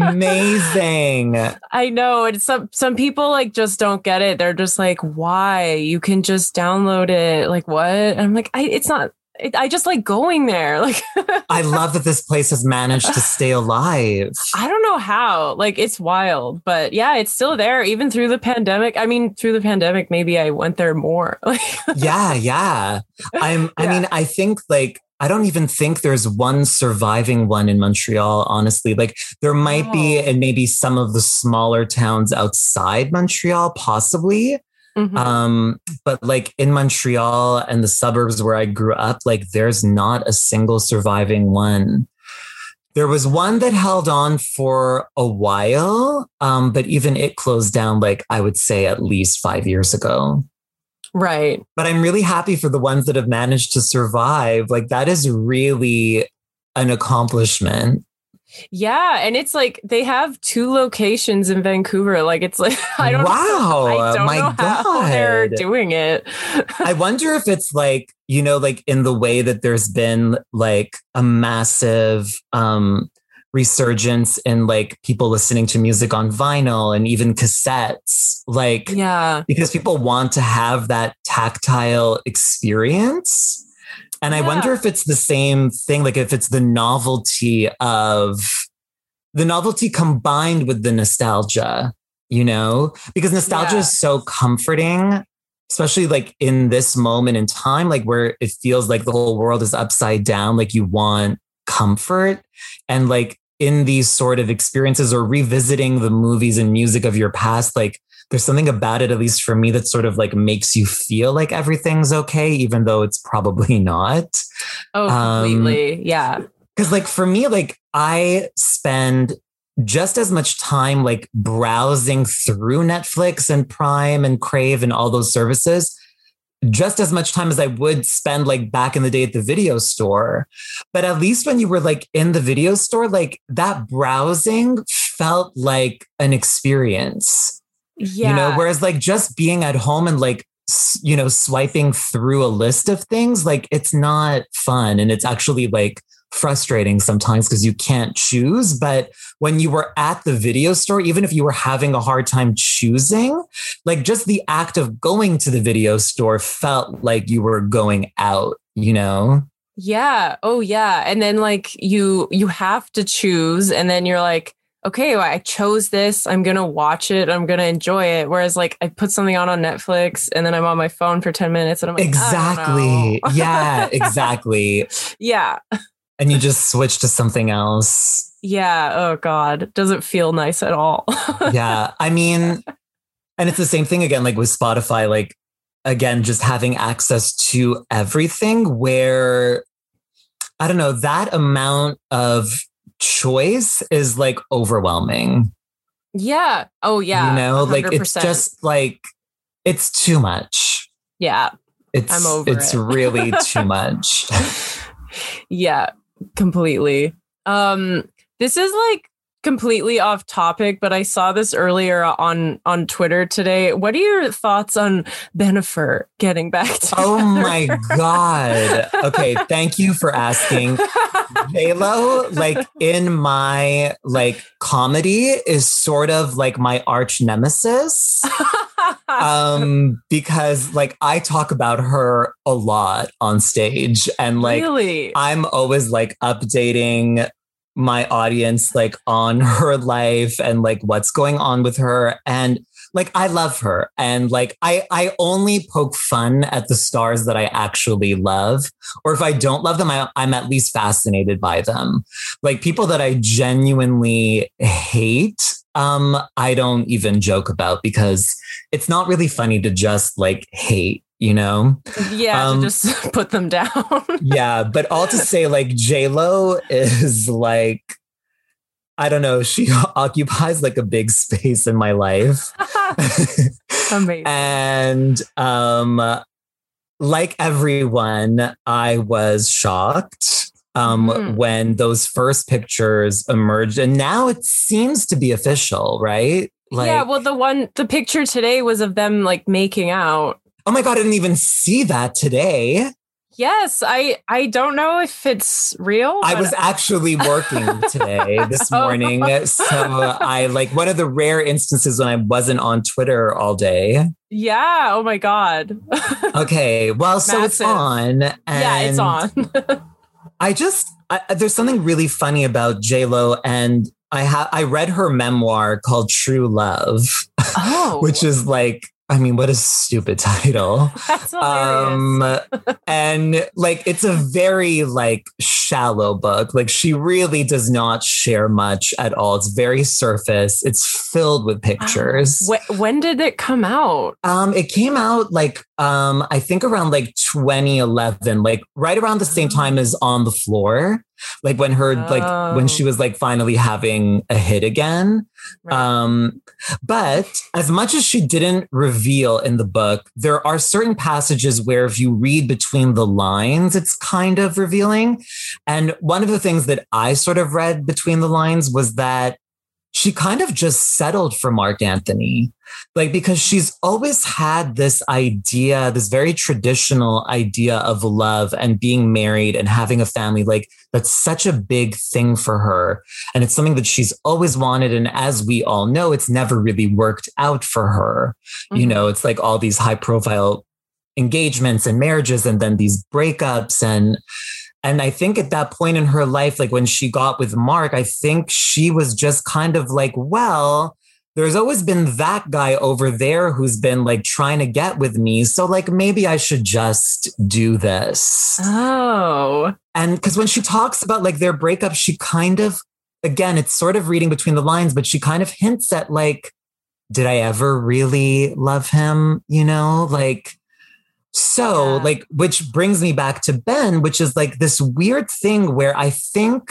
amazing. I know. And some some people like just don't get it. They're just like, why? You can just download it. Like what? And I'm like, I it's not it, I just like going there. Like I love that this place has managed to stay alive. I don't know how. Like it's wild, but yeah, it's still there even through the pandemic. I mean, through the pandemic, maybe I went there more. Like Yeah, yeah. I'm I Yeah. mean, I think like I don't even think there's one surviving one in Montreal, honestly. Like there might be Oh. in maybe some of the smaller towns outside Montreal, possibly. Mhm. Um, but like in Montreal and the suburbs where I grew up, like there's not a single surviving one. There was one that held on for a while, um, but even it closed down, like I would say at least five years ago. Right. But I'm really happy for the ones that have managed to survive. Like that is really an accomplishment. Yeah, and it's like they have two locations in Vancouver. Like it's like I don't Wow, I don't my know how they're God. doing it. I wonder if it's like, you know, like in the way that there's been like a massive um, resurgence in like people listening to music on vinyl and even cassettes, like Yeah. because people want to have that tactile experience. And I Yeah. wonder if it's the same thing, like if it's the novelty of the novelty combined with the nostalgia, you know, because nostalgia Yeah. is so comforting, especially like in this moment in time, like where it feels like the whole world is upside down, like you want comfort. And like in these sort of experiences or revisiting the movies and music of your past, like there's something about it, at least for me, that sort of like makes you feel like everything's okay, even though it's probably not. Oh, Um, completely. Yeah. Because like for me, like I spend just as much time like browsing through Netflix and Prime and Crave and all those services, just as much time as I would spend like back in the day at the video store. But at least when you were like in the video store, like that browsing felt like an experience. Yeah. You know, whereas like just being at home and like, s- you know, swiping through a list of things, like it's not fun. And it's actually like frustrating sometimes because you can't choose. But when you were at the video store, even if you were having a hard time choosing, like just the act of going to the video store felt like you were going out, you know? Yeah. Oh yeah. And then like you you have to choose and then you're like, okay, well, I chose this. I'm going to watch it. I'm going to enjoy it. Whereas like I put something on on Netflix and then I'm on my phone for ten minutes and I'm like, I don't Exactly. know. Yeah, exactly. Yeah. And you just switch to something else. Yeah. Oh God. Doesn't feel nice at all. Yeah. I mean, and it's the same thing again, like with Spotify, like again, just having access to everything where, I don't know, that amount of choice is like overwhelming. Yeah. Oh yeah. You know, one hundred like percent. it's just like, it's too much. Yeah. It's, I'm over it's it. really too much. Yeah, completely. Um, this is like completely off topic, but I saw this earlier on on Twitter today. What are your thoughts on Bennifer getting back together? Oh my God. Okay. Thank you for asking. J-Lo, like in my like comedy is sort of like my arch nemesis. Um, because like I talk about her a lot on stage and like really? I'm always like updating my audience like on her life and like what's going on with her. And like, I love her. And like, I, I only poke fun at the stars that I actually love. Or if I don't love them, I, I'm at least fascinated by them. Like people that I genuinely hate, um, I don't even joke about because it's not really funny to just like hate. You know? Yeah, um, to just put them down. Yeah, but all to say, like, J-Lo is like, I don't know, she occupies like a big space in my life. Amazing. And um, like everyone, I was shocked um, mm. when those first pictures emerged. And now it seems to be official, right? Like, yeah, well, the one, the picture today was of them like making out. Oh my God, I didn't even see that today. Yes, I I don't know if it's real. I was actually working today, this morning. Oh. So I like one of the rare instances when I wasn't on Twitter all day. Yeah. Oh my God. Okay. Well, so Massive. It's on. And yeah, it's on. I just, I, there's something really funny about J-Lo, and I have I read her memoir called True Love, oh. which is like, I mean, what a stupid title. That's hilarious. Um, and like, it's a very like shallow book. Like she really does not share much at all. It's very surface. It's filled with pictures. Uh, wh- when did it come out? Um, it came out like, um, I think around like twenty eleven, like right around the same time as On the Floor. Like when her, oh. like when she was like finally having a hit again. Right. Um, but as much as she didn't reveal in the book, there are certain passages where if you read between the lines, it's kind of revealing. And one of the things that I sort of read between the lines was that she kind of just settled for Mark Anthony, like, because she's always had this idea, this very traditional idea of love and being married and having a family. Like that's such a big thing for her. And it's something that she's always wanted. And as we all know, it's never really worked out for her. Mm-hmm. You know, it's like all these high profile engagements and marriages and then these breakups. And And I think at that point in her life, like when she got with Mark, I think she was just kind of like, well, there's always been that guy over there who's been like trying to get with me. So like, maybe I should just do this. Oh. And because when she talks about like their breakup, she kind of, again, it's sort of reading between the lines, but she kind of hints at like, did I ever really love him? You know, like, So yeah. like, which brings me back to Ben, which is like this weird thing where I think,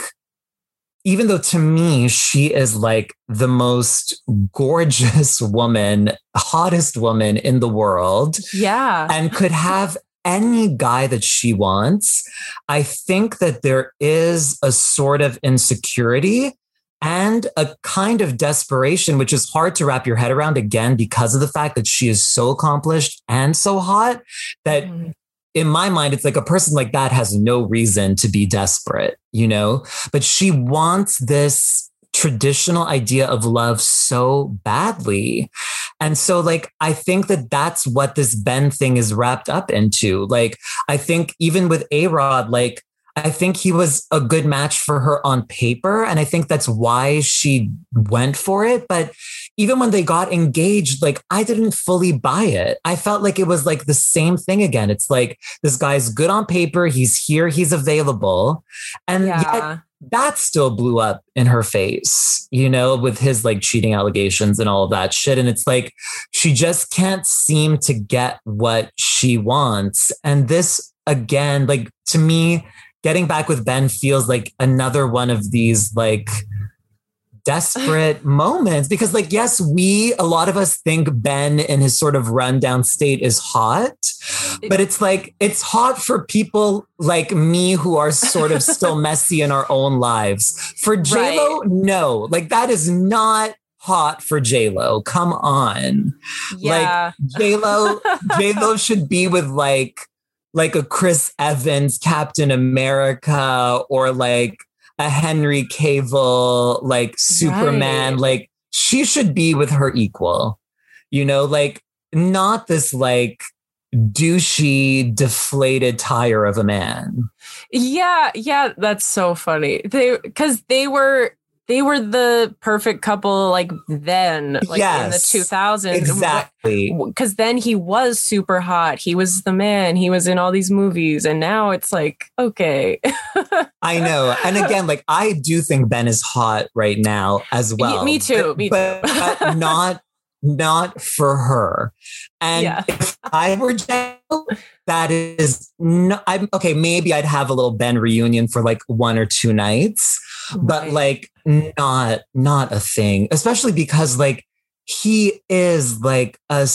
even though to me, she is like the most gorgeous woman, hottest woman in the world. Yeah. And could have any guy that she wants. I think that there is a sort of insecurity and a kind of desperation, which is hard to wrap your head around, again, because of the fact that she is so accomplished and so hot that mm. in my mind, it's like a person like that has no reason to be desperate, you know, but she wants this traditional idea of love so badly. And so like, I think that that's what this Ben thing is wrapped up into. Like, I think even with A-Rod, like, I think he was a good match for her on paper. And I think that's why she went for it. But even when they got engaged, like I didn't fully buy it. I felt like it was like the same thing again. It's like, this guy's good on paper. He's here. He's available. And yeah. yet that still blew up in her face, you know, with his like cheating allegations and all of that shit. And it's like, she just can't seem to get what she wants. And this again, like to me, getting back with Ben feels like another one of these like desperate moments because like, yes, we, a lot of us think Ben in his sort of rundown state is hot, but it's like, it's hot for people like me who are sort of still messy in our own lives. For J-Lo, right. No, like that is not hot for J-Lo. Come on. Yeah. Like J-Lo, J-Lo should be with like, like a Chris Evans, Captain America, or like a Henry Cavill, like Superman. Right. Like she should be with her equal, you know, like not this like douchey, deflated tire of a man. Yeah, yeah, that's so funny. They because they were they were the perfect couple like then, like yes, in the two thousands. Exactly. Because then he was super hot. He was the man. He was in all these movies. And now it's like, okay. I know. And again, like I do think Ben is hot right now as well. Me too. But, me but, too. but not not for her. And yeah. if I were J-Lo, that is no, I'm okay. Maybe I'd have a little Ben reunion for like one or two nights, right. but like not not a thing. Especially because like he is like a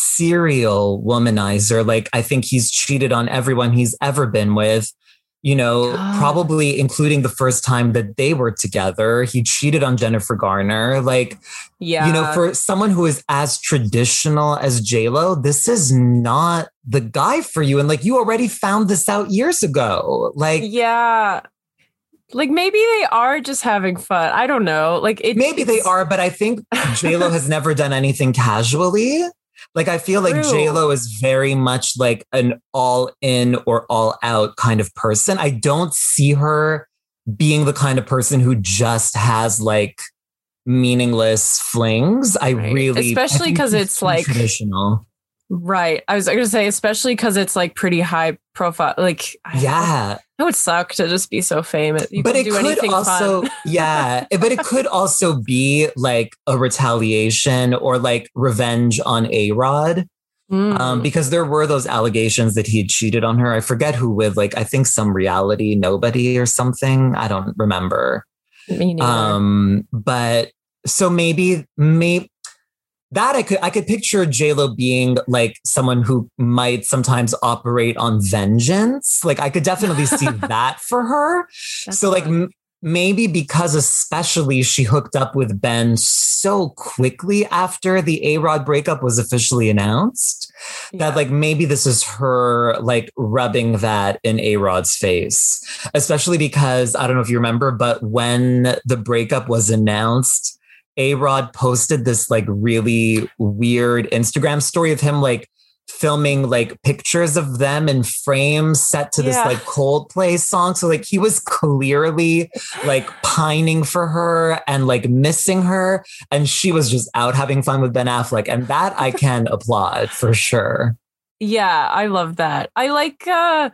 serial womanizer. Like I think he's cheated on everyone he's ever been with. You know, God. Probably including the first time that they were together. He cheated on Jennifer Garner. Like, yeah. you know, for someone who is as traditional as J-Lo, this is not the guy for you. And like, you already found this out years ago. Like, yeah. Like maybe they are just having fun. I don't know. Like it, maybe they are, but I think J-Lo has never done anything casually. Like, I feel like True. J-Lo is very much like an all in or all out kind of person. I don't see her being the kind of person who just has like meaningless flings. I right. really, especially because it's like traditional. Right. I was going to say, especially because it's like pretty high profile. Like, yeah. It would suck to just be so famous. You but can it do could anything also, fun. yeah. But it could also be like a retaliation or like revenge on A-Rod. Mm. Um, because there were those allegations that he had cheated on her. I forget who with, like, I think some reality nobody or something. I don't remember. Me neither. Um, but so maybe, maybe, That I could I could picture J-Lo being like someone who might sometimes operate on vengeance. Like I could definitely see that for her. That's so like m- maybe because especially she hooked up with Ben so quickly after the A-Rod breakup was officially announced, yeah. that like maybe this is her like rubbing that in A-Rod's face. Especially because I don't know if you remember, but when the breakup was announced, A-Rod posted this like really weird Instagram story of him like filming like pictures of them in frames set to this yeah. like Coldplay song. So like he was clearly like pining for her and like missing her. And she was just out having fun with Ben Affleck. And that I can applaud for sure. Yeah, I love that. I like uh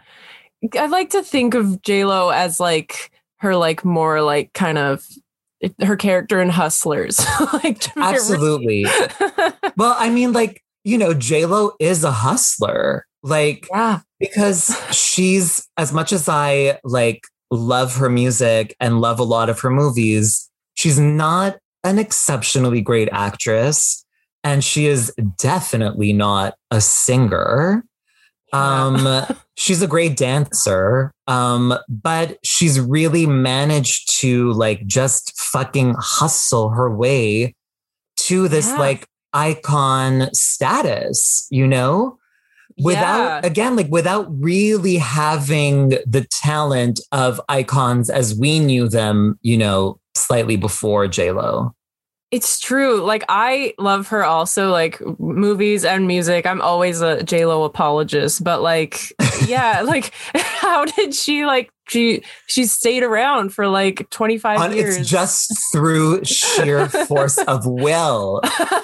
I like to think of J-Lo as like her like more like kind of her character in Hustlers. Like absolutely. Well, I mean, like, you know, J-Lo is a hustler. Like, yeah. because she's, as much as I like love her music and love a lot of her movies, she's not an exceptionally great actress. And she is definitely not a singer. Um, she's a great dancer, um, but she's really managed to like just fucking hustle her way to this yeah. like icon status, you know, without, yeah. again, like without really having the talent of icons as we knew them, you know, slightly before J-Lo. It's true. Like, I love her also, like, movies and music. I'm always a J-Lo apologist. But, like, yeah, like, how did she, like, she she stayed around for, like, twenty-five On, years? It's just through sheer force of will.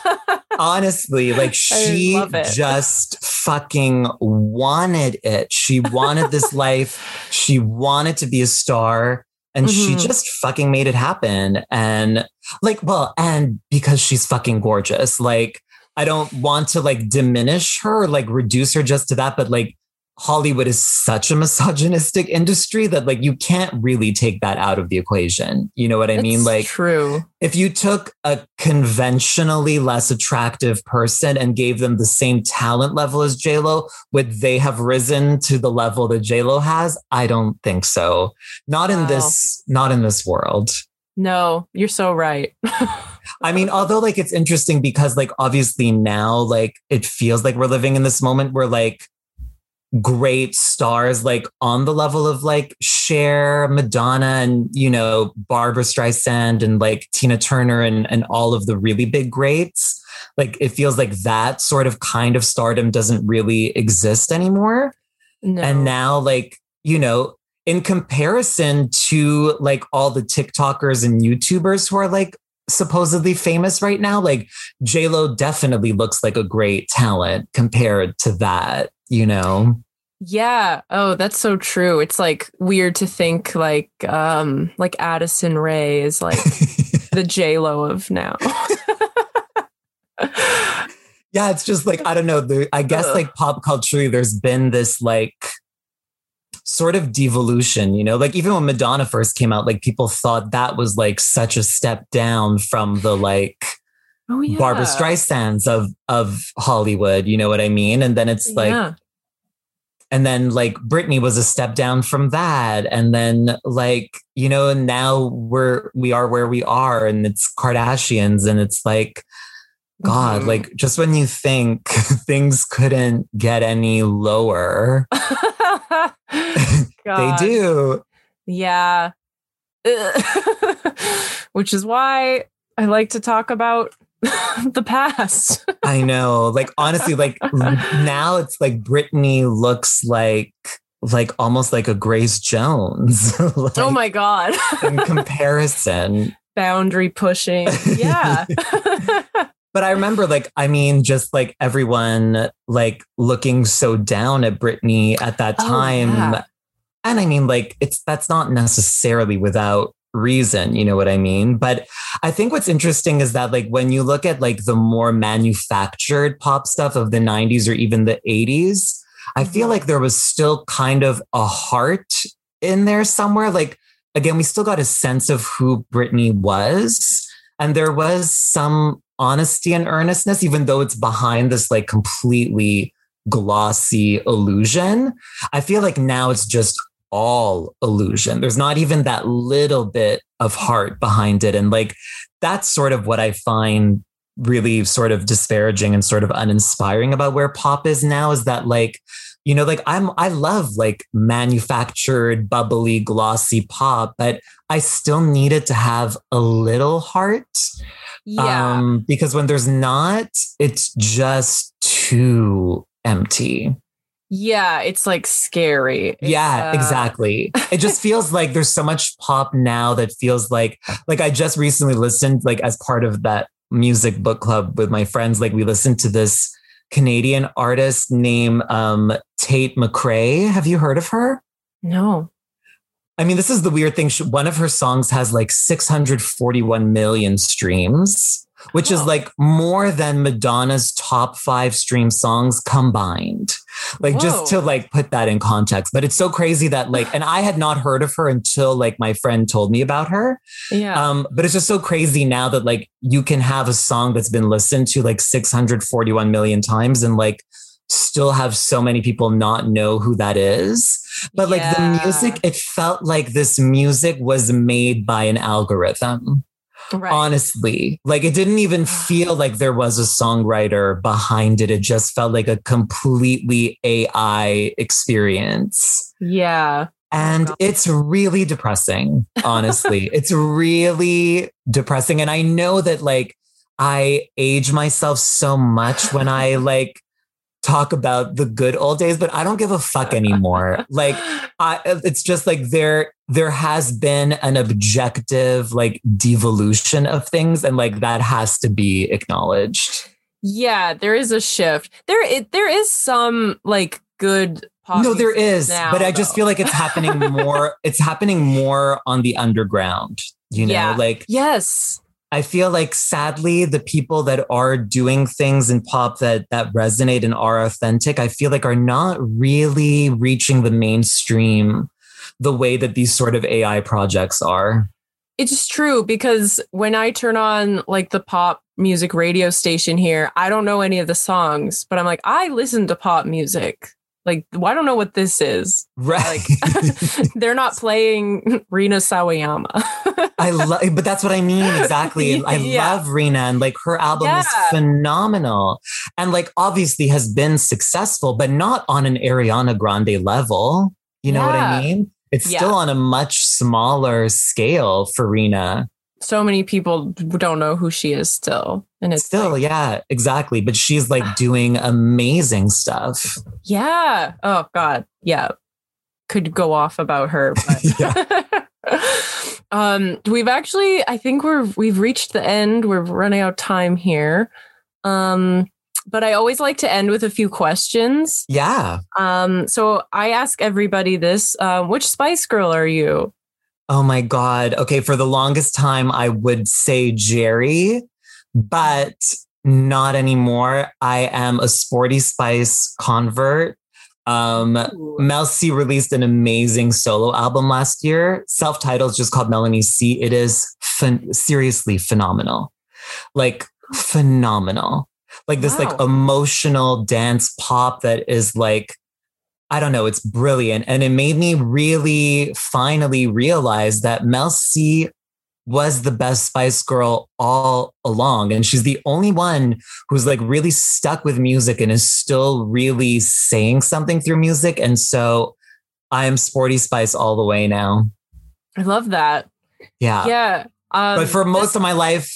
Honestly, like, she just fucking wanted it. She wanted this life. She wanted to be a star. And mm-hmm. she just fucking made it happen. And like, well, and because she's fucking gorgeous, like, I don't want to like diminish her, like reduce her just to that. But like, Hollywood is such a misogynistic industry that like, you can't really take that out of the equation. You know what I That's mean? Like, true. If you took a conventionally less attractive person and gave them the same talent level as J-Lo, would they have risen to the level that J-Lo has? I don't think so. Not wow. in this, not in this world. No, you're so right. I mean, although like, it's interesting because like, obviously now, like, it feels like we're living in this moment where like, great stars like on the level of like Cher, Madonna, and you know Barbra Streisand and like Tina Turner and and all of the really big greats like it feels like that sort of kind of stardom doesn't really exist anymore. No. And now, like, you know, in comparison to like all the TikTokers and YouTubers who are like supposedly famous right now, like J-Lo definitely looks like a great talent compared to that, you know? Yeah. Oh, that's so true. It's like weird to think like um like Addison Rae is like the J-Lo of now. Yeah, it's just like, I don't know. The, I guess Ugh. like pop culturally, there's been this like sort of devolution, you know, like even when Madonna first came out, like people thought that was like such a step down from the like oh, yeah. Barbra Streisands of, of Hollywood, you know what I mean? And then it's like, yeah. And then like Britney was a step down from that. And then like, you know, now we're, we are where we are and it's Kardashians and it's like, God, mm-hmm. like just when you think things couldn't get any lower, they do. Yeah. Which is why I like to talk about the past. I know. Like, honestly, like now it's like Britney looks like like almost like a Grace Jones. Like, oh my God. In comparison. Boundary pushing. Yeah. But I remember, like, I mean, just like everyone like looking so down at Britney at that time. Oh, yeah. And I mean, like, it's that's not necessarily without reason, you know what I mean? But I think what's interesting is that like when you look at like the more manufactured pop stuff of the nineties or even the eighties, I feel like there was still kind of a heart in there somewhere. Like, again, we still got a sense of who Britney was. And there was some honesty and earnestness, even though it's behind this like completely glossy illusion. I feel like now it's just all illusion. There's not even that little bit of heart behind it. And like, that's sort of what I find really sort of disparaging and sort of uninspiring about where pop is now, is that like, you know, like I'm, I love like manufactured, bubbly, glossy pop, but I still need it to have a little heart. Yeah. Um, because when there's not, it's just too empty. Yeah, it's like scary. It's, yeah, uh... exactly. It just feels like there's so much pop now that feels like, like I just recently listened, like as part of that music book club with my friends, like we listened to this Canadian artist named um, Tate McRae. Have you heard of her? No. I mean, this is the weird thing. One of her songs has like six hundred forty-one million streams, which oh. is like more than Madonna's top five stream songs combined. Like Whoa. Just to like put that in context. But it's so crazy that like, and I had not heard of her until like my friend told me about her. Yeah. Um, but it's just so crazy now that like you can have a song that's been listened to like six hundred forty-one million times and like still have so many people not know who that is. But like yeah. the music, it felt like this music was made by an algorithm. Right. Honestly, like it didn't even feel like there was a songwriter behind it. It just felt like a completely A I experience. Yeah. And it's really depressing, honestly. It's really depressing. And I know that like I age myself so much when I like talk about the good old days, but I don't give a fuck anymore. Like, I, it's just like there, there has been an objective like devolution of things, and like that has to be acknowledged. Yeah, there is a shift. There, it, there is some like good. No, there is, now, but I though. just feel like it's happening more. It's happening more on the underground. You know, yeah. like yes. I feel like sadly, the people that are doing things in pop that that resonate and are authentic, I feel like are not really reaching the mainstream the way that these sort of A I projects are. It's true, because when I turn on like the pop music radio station here, I don't know any of the songs, but I'm like, I listen to pop music. Like, well, I don't know what this is. Right. Like, they're not playing Rina Sawayama. I love, but that's what I mean. Exactly. I yeah. love Rina, and like her album yeah. is phenomenal, and like obviously has been successful, but not on an Ariana Grande level. You know yeah. what I mean? It's yeah. still on a much smaller scale for Rina. so many people don't know who she is still. And it's still, like, yeah, exactly. But she's like doing amazing stuff. Yeah. Oh God. Yeah. Could go off about her. But um, we've actually, I think we're, we've reached the end. We're running out of time here. Um, but I always like to end with a few questions. Yeah. Um, so I ask everybody this, uh, which Spice Girl are you? Oh my God. Okay. For the longest time, I would say Jerry, but not anymore. I am a Sporty Spice convert. Um, Mel C released an amazing solo album last year. Self-titled, just called Melanie C. It is ph- seriously phenomenal. Like phenomenal. Like this wow. like emotional dance pop that is like, I don't know, it's brilliant. And it made me really finally realize that Mel C was the best Spice Girl all along. And she's the only one who's like really stuck with music and is still really saying something through music. And so I am Sporty Spice all the way now. I love that. Yeah. Yeah. Um, but for most of my life,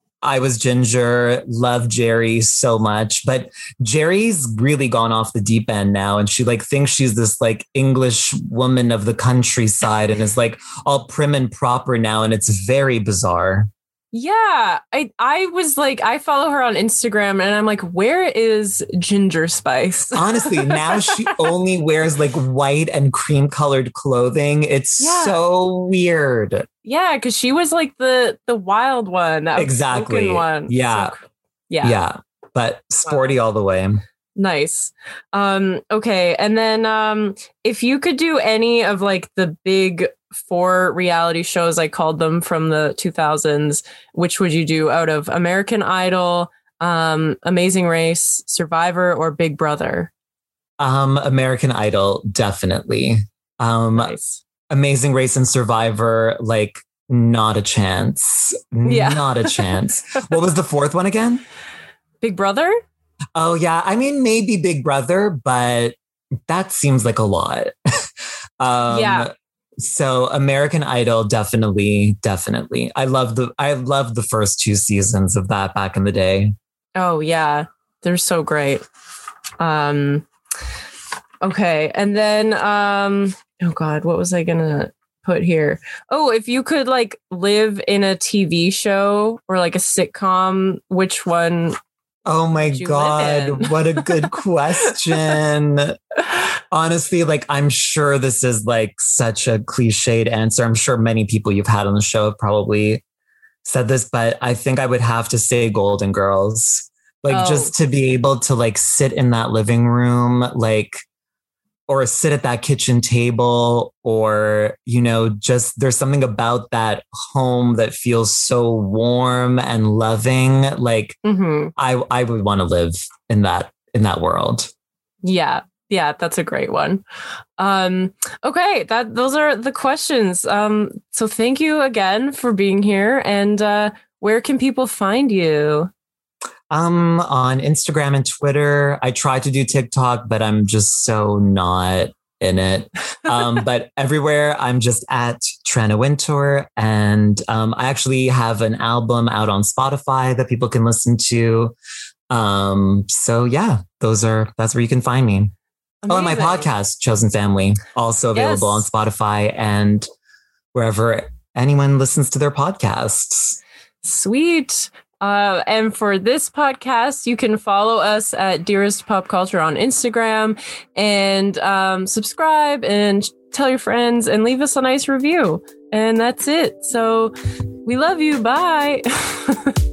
I was Ginger, love Jerry so much, but Jerry's really gone off the deep end now. And she like thinks she's this like English woman of the countryside and is like all prim and proper now. And it's very bizarre. Yeah. I, I was like, I follow her on Instagram and I'm like, where is Ginger Spice? Honestly, now she only wears like white and cream colored clothing. It's yeah. so weird. Yeah, because she was like the the wild one, that exactly one. Yeah, so, yeah, yeah. But sporty wow. all the way. Nice. Um, okay, and then um, if you could do any of like the big four reality shows, I called them, from the two thousands, which would you do out of American Idol, um, Amazing Race, Survivor, or Big Brother? Um, American Idol, definitely. Um, nice. Amazing Race and Survivor, like not a chance. Yeah. Not a chance. What was the fourth one again? Big Brother? Oh, yeah. I mean, maybe Big Brother, but that seems like a lot. um, yeah. So American Idol, definitely, definitely. I love the I love the first two seasons of that back in the day. Oh, yeah. They're so great. Um, okay. And then... Um, oh God, what was I gonna put here? Oh, if you could like live in a T V show or like a sitcom, which one? Oh my God, what a good question. Honestly, like I'm sure this is like such a cliched answer. I'm sure many people you've had on the show have probably said this, but I think I would have to say Golden Girls. Like oh. just to be able to like sit in that living room, like or sit at that kitchen table, or, you know, just there's something about that home that feels so warm and loving. Like mm-hmm. I, I would want to live in that, in that world. Yeah. Yeah. That's a great one. Um, okay. That, those are the questions. Um, so thank you again for being here. And, uh, where can people find you? Um, on Instagram and Twitter. I try to do TikTok, but I'm just so not in it. Um, but everywhere I'm just at Trena Wintour. And um, I actually have an album out on Spotify that people can listen to. Um, so yeah, those are, that's where you can find me. Amazing. Oh, and my podcast, Chosen Family, also available yes. on Spotify and wherever anyone listens to their podcasts. Sweet. Uh, and for this podcast, you can follow us at Dearest Pop Culture on Instagram and um, subscribe and tell your friends and leave us a nice review. And that's it. So we love you. Bye.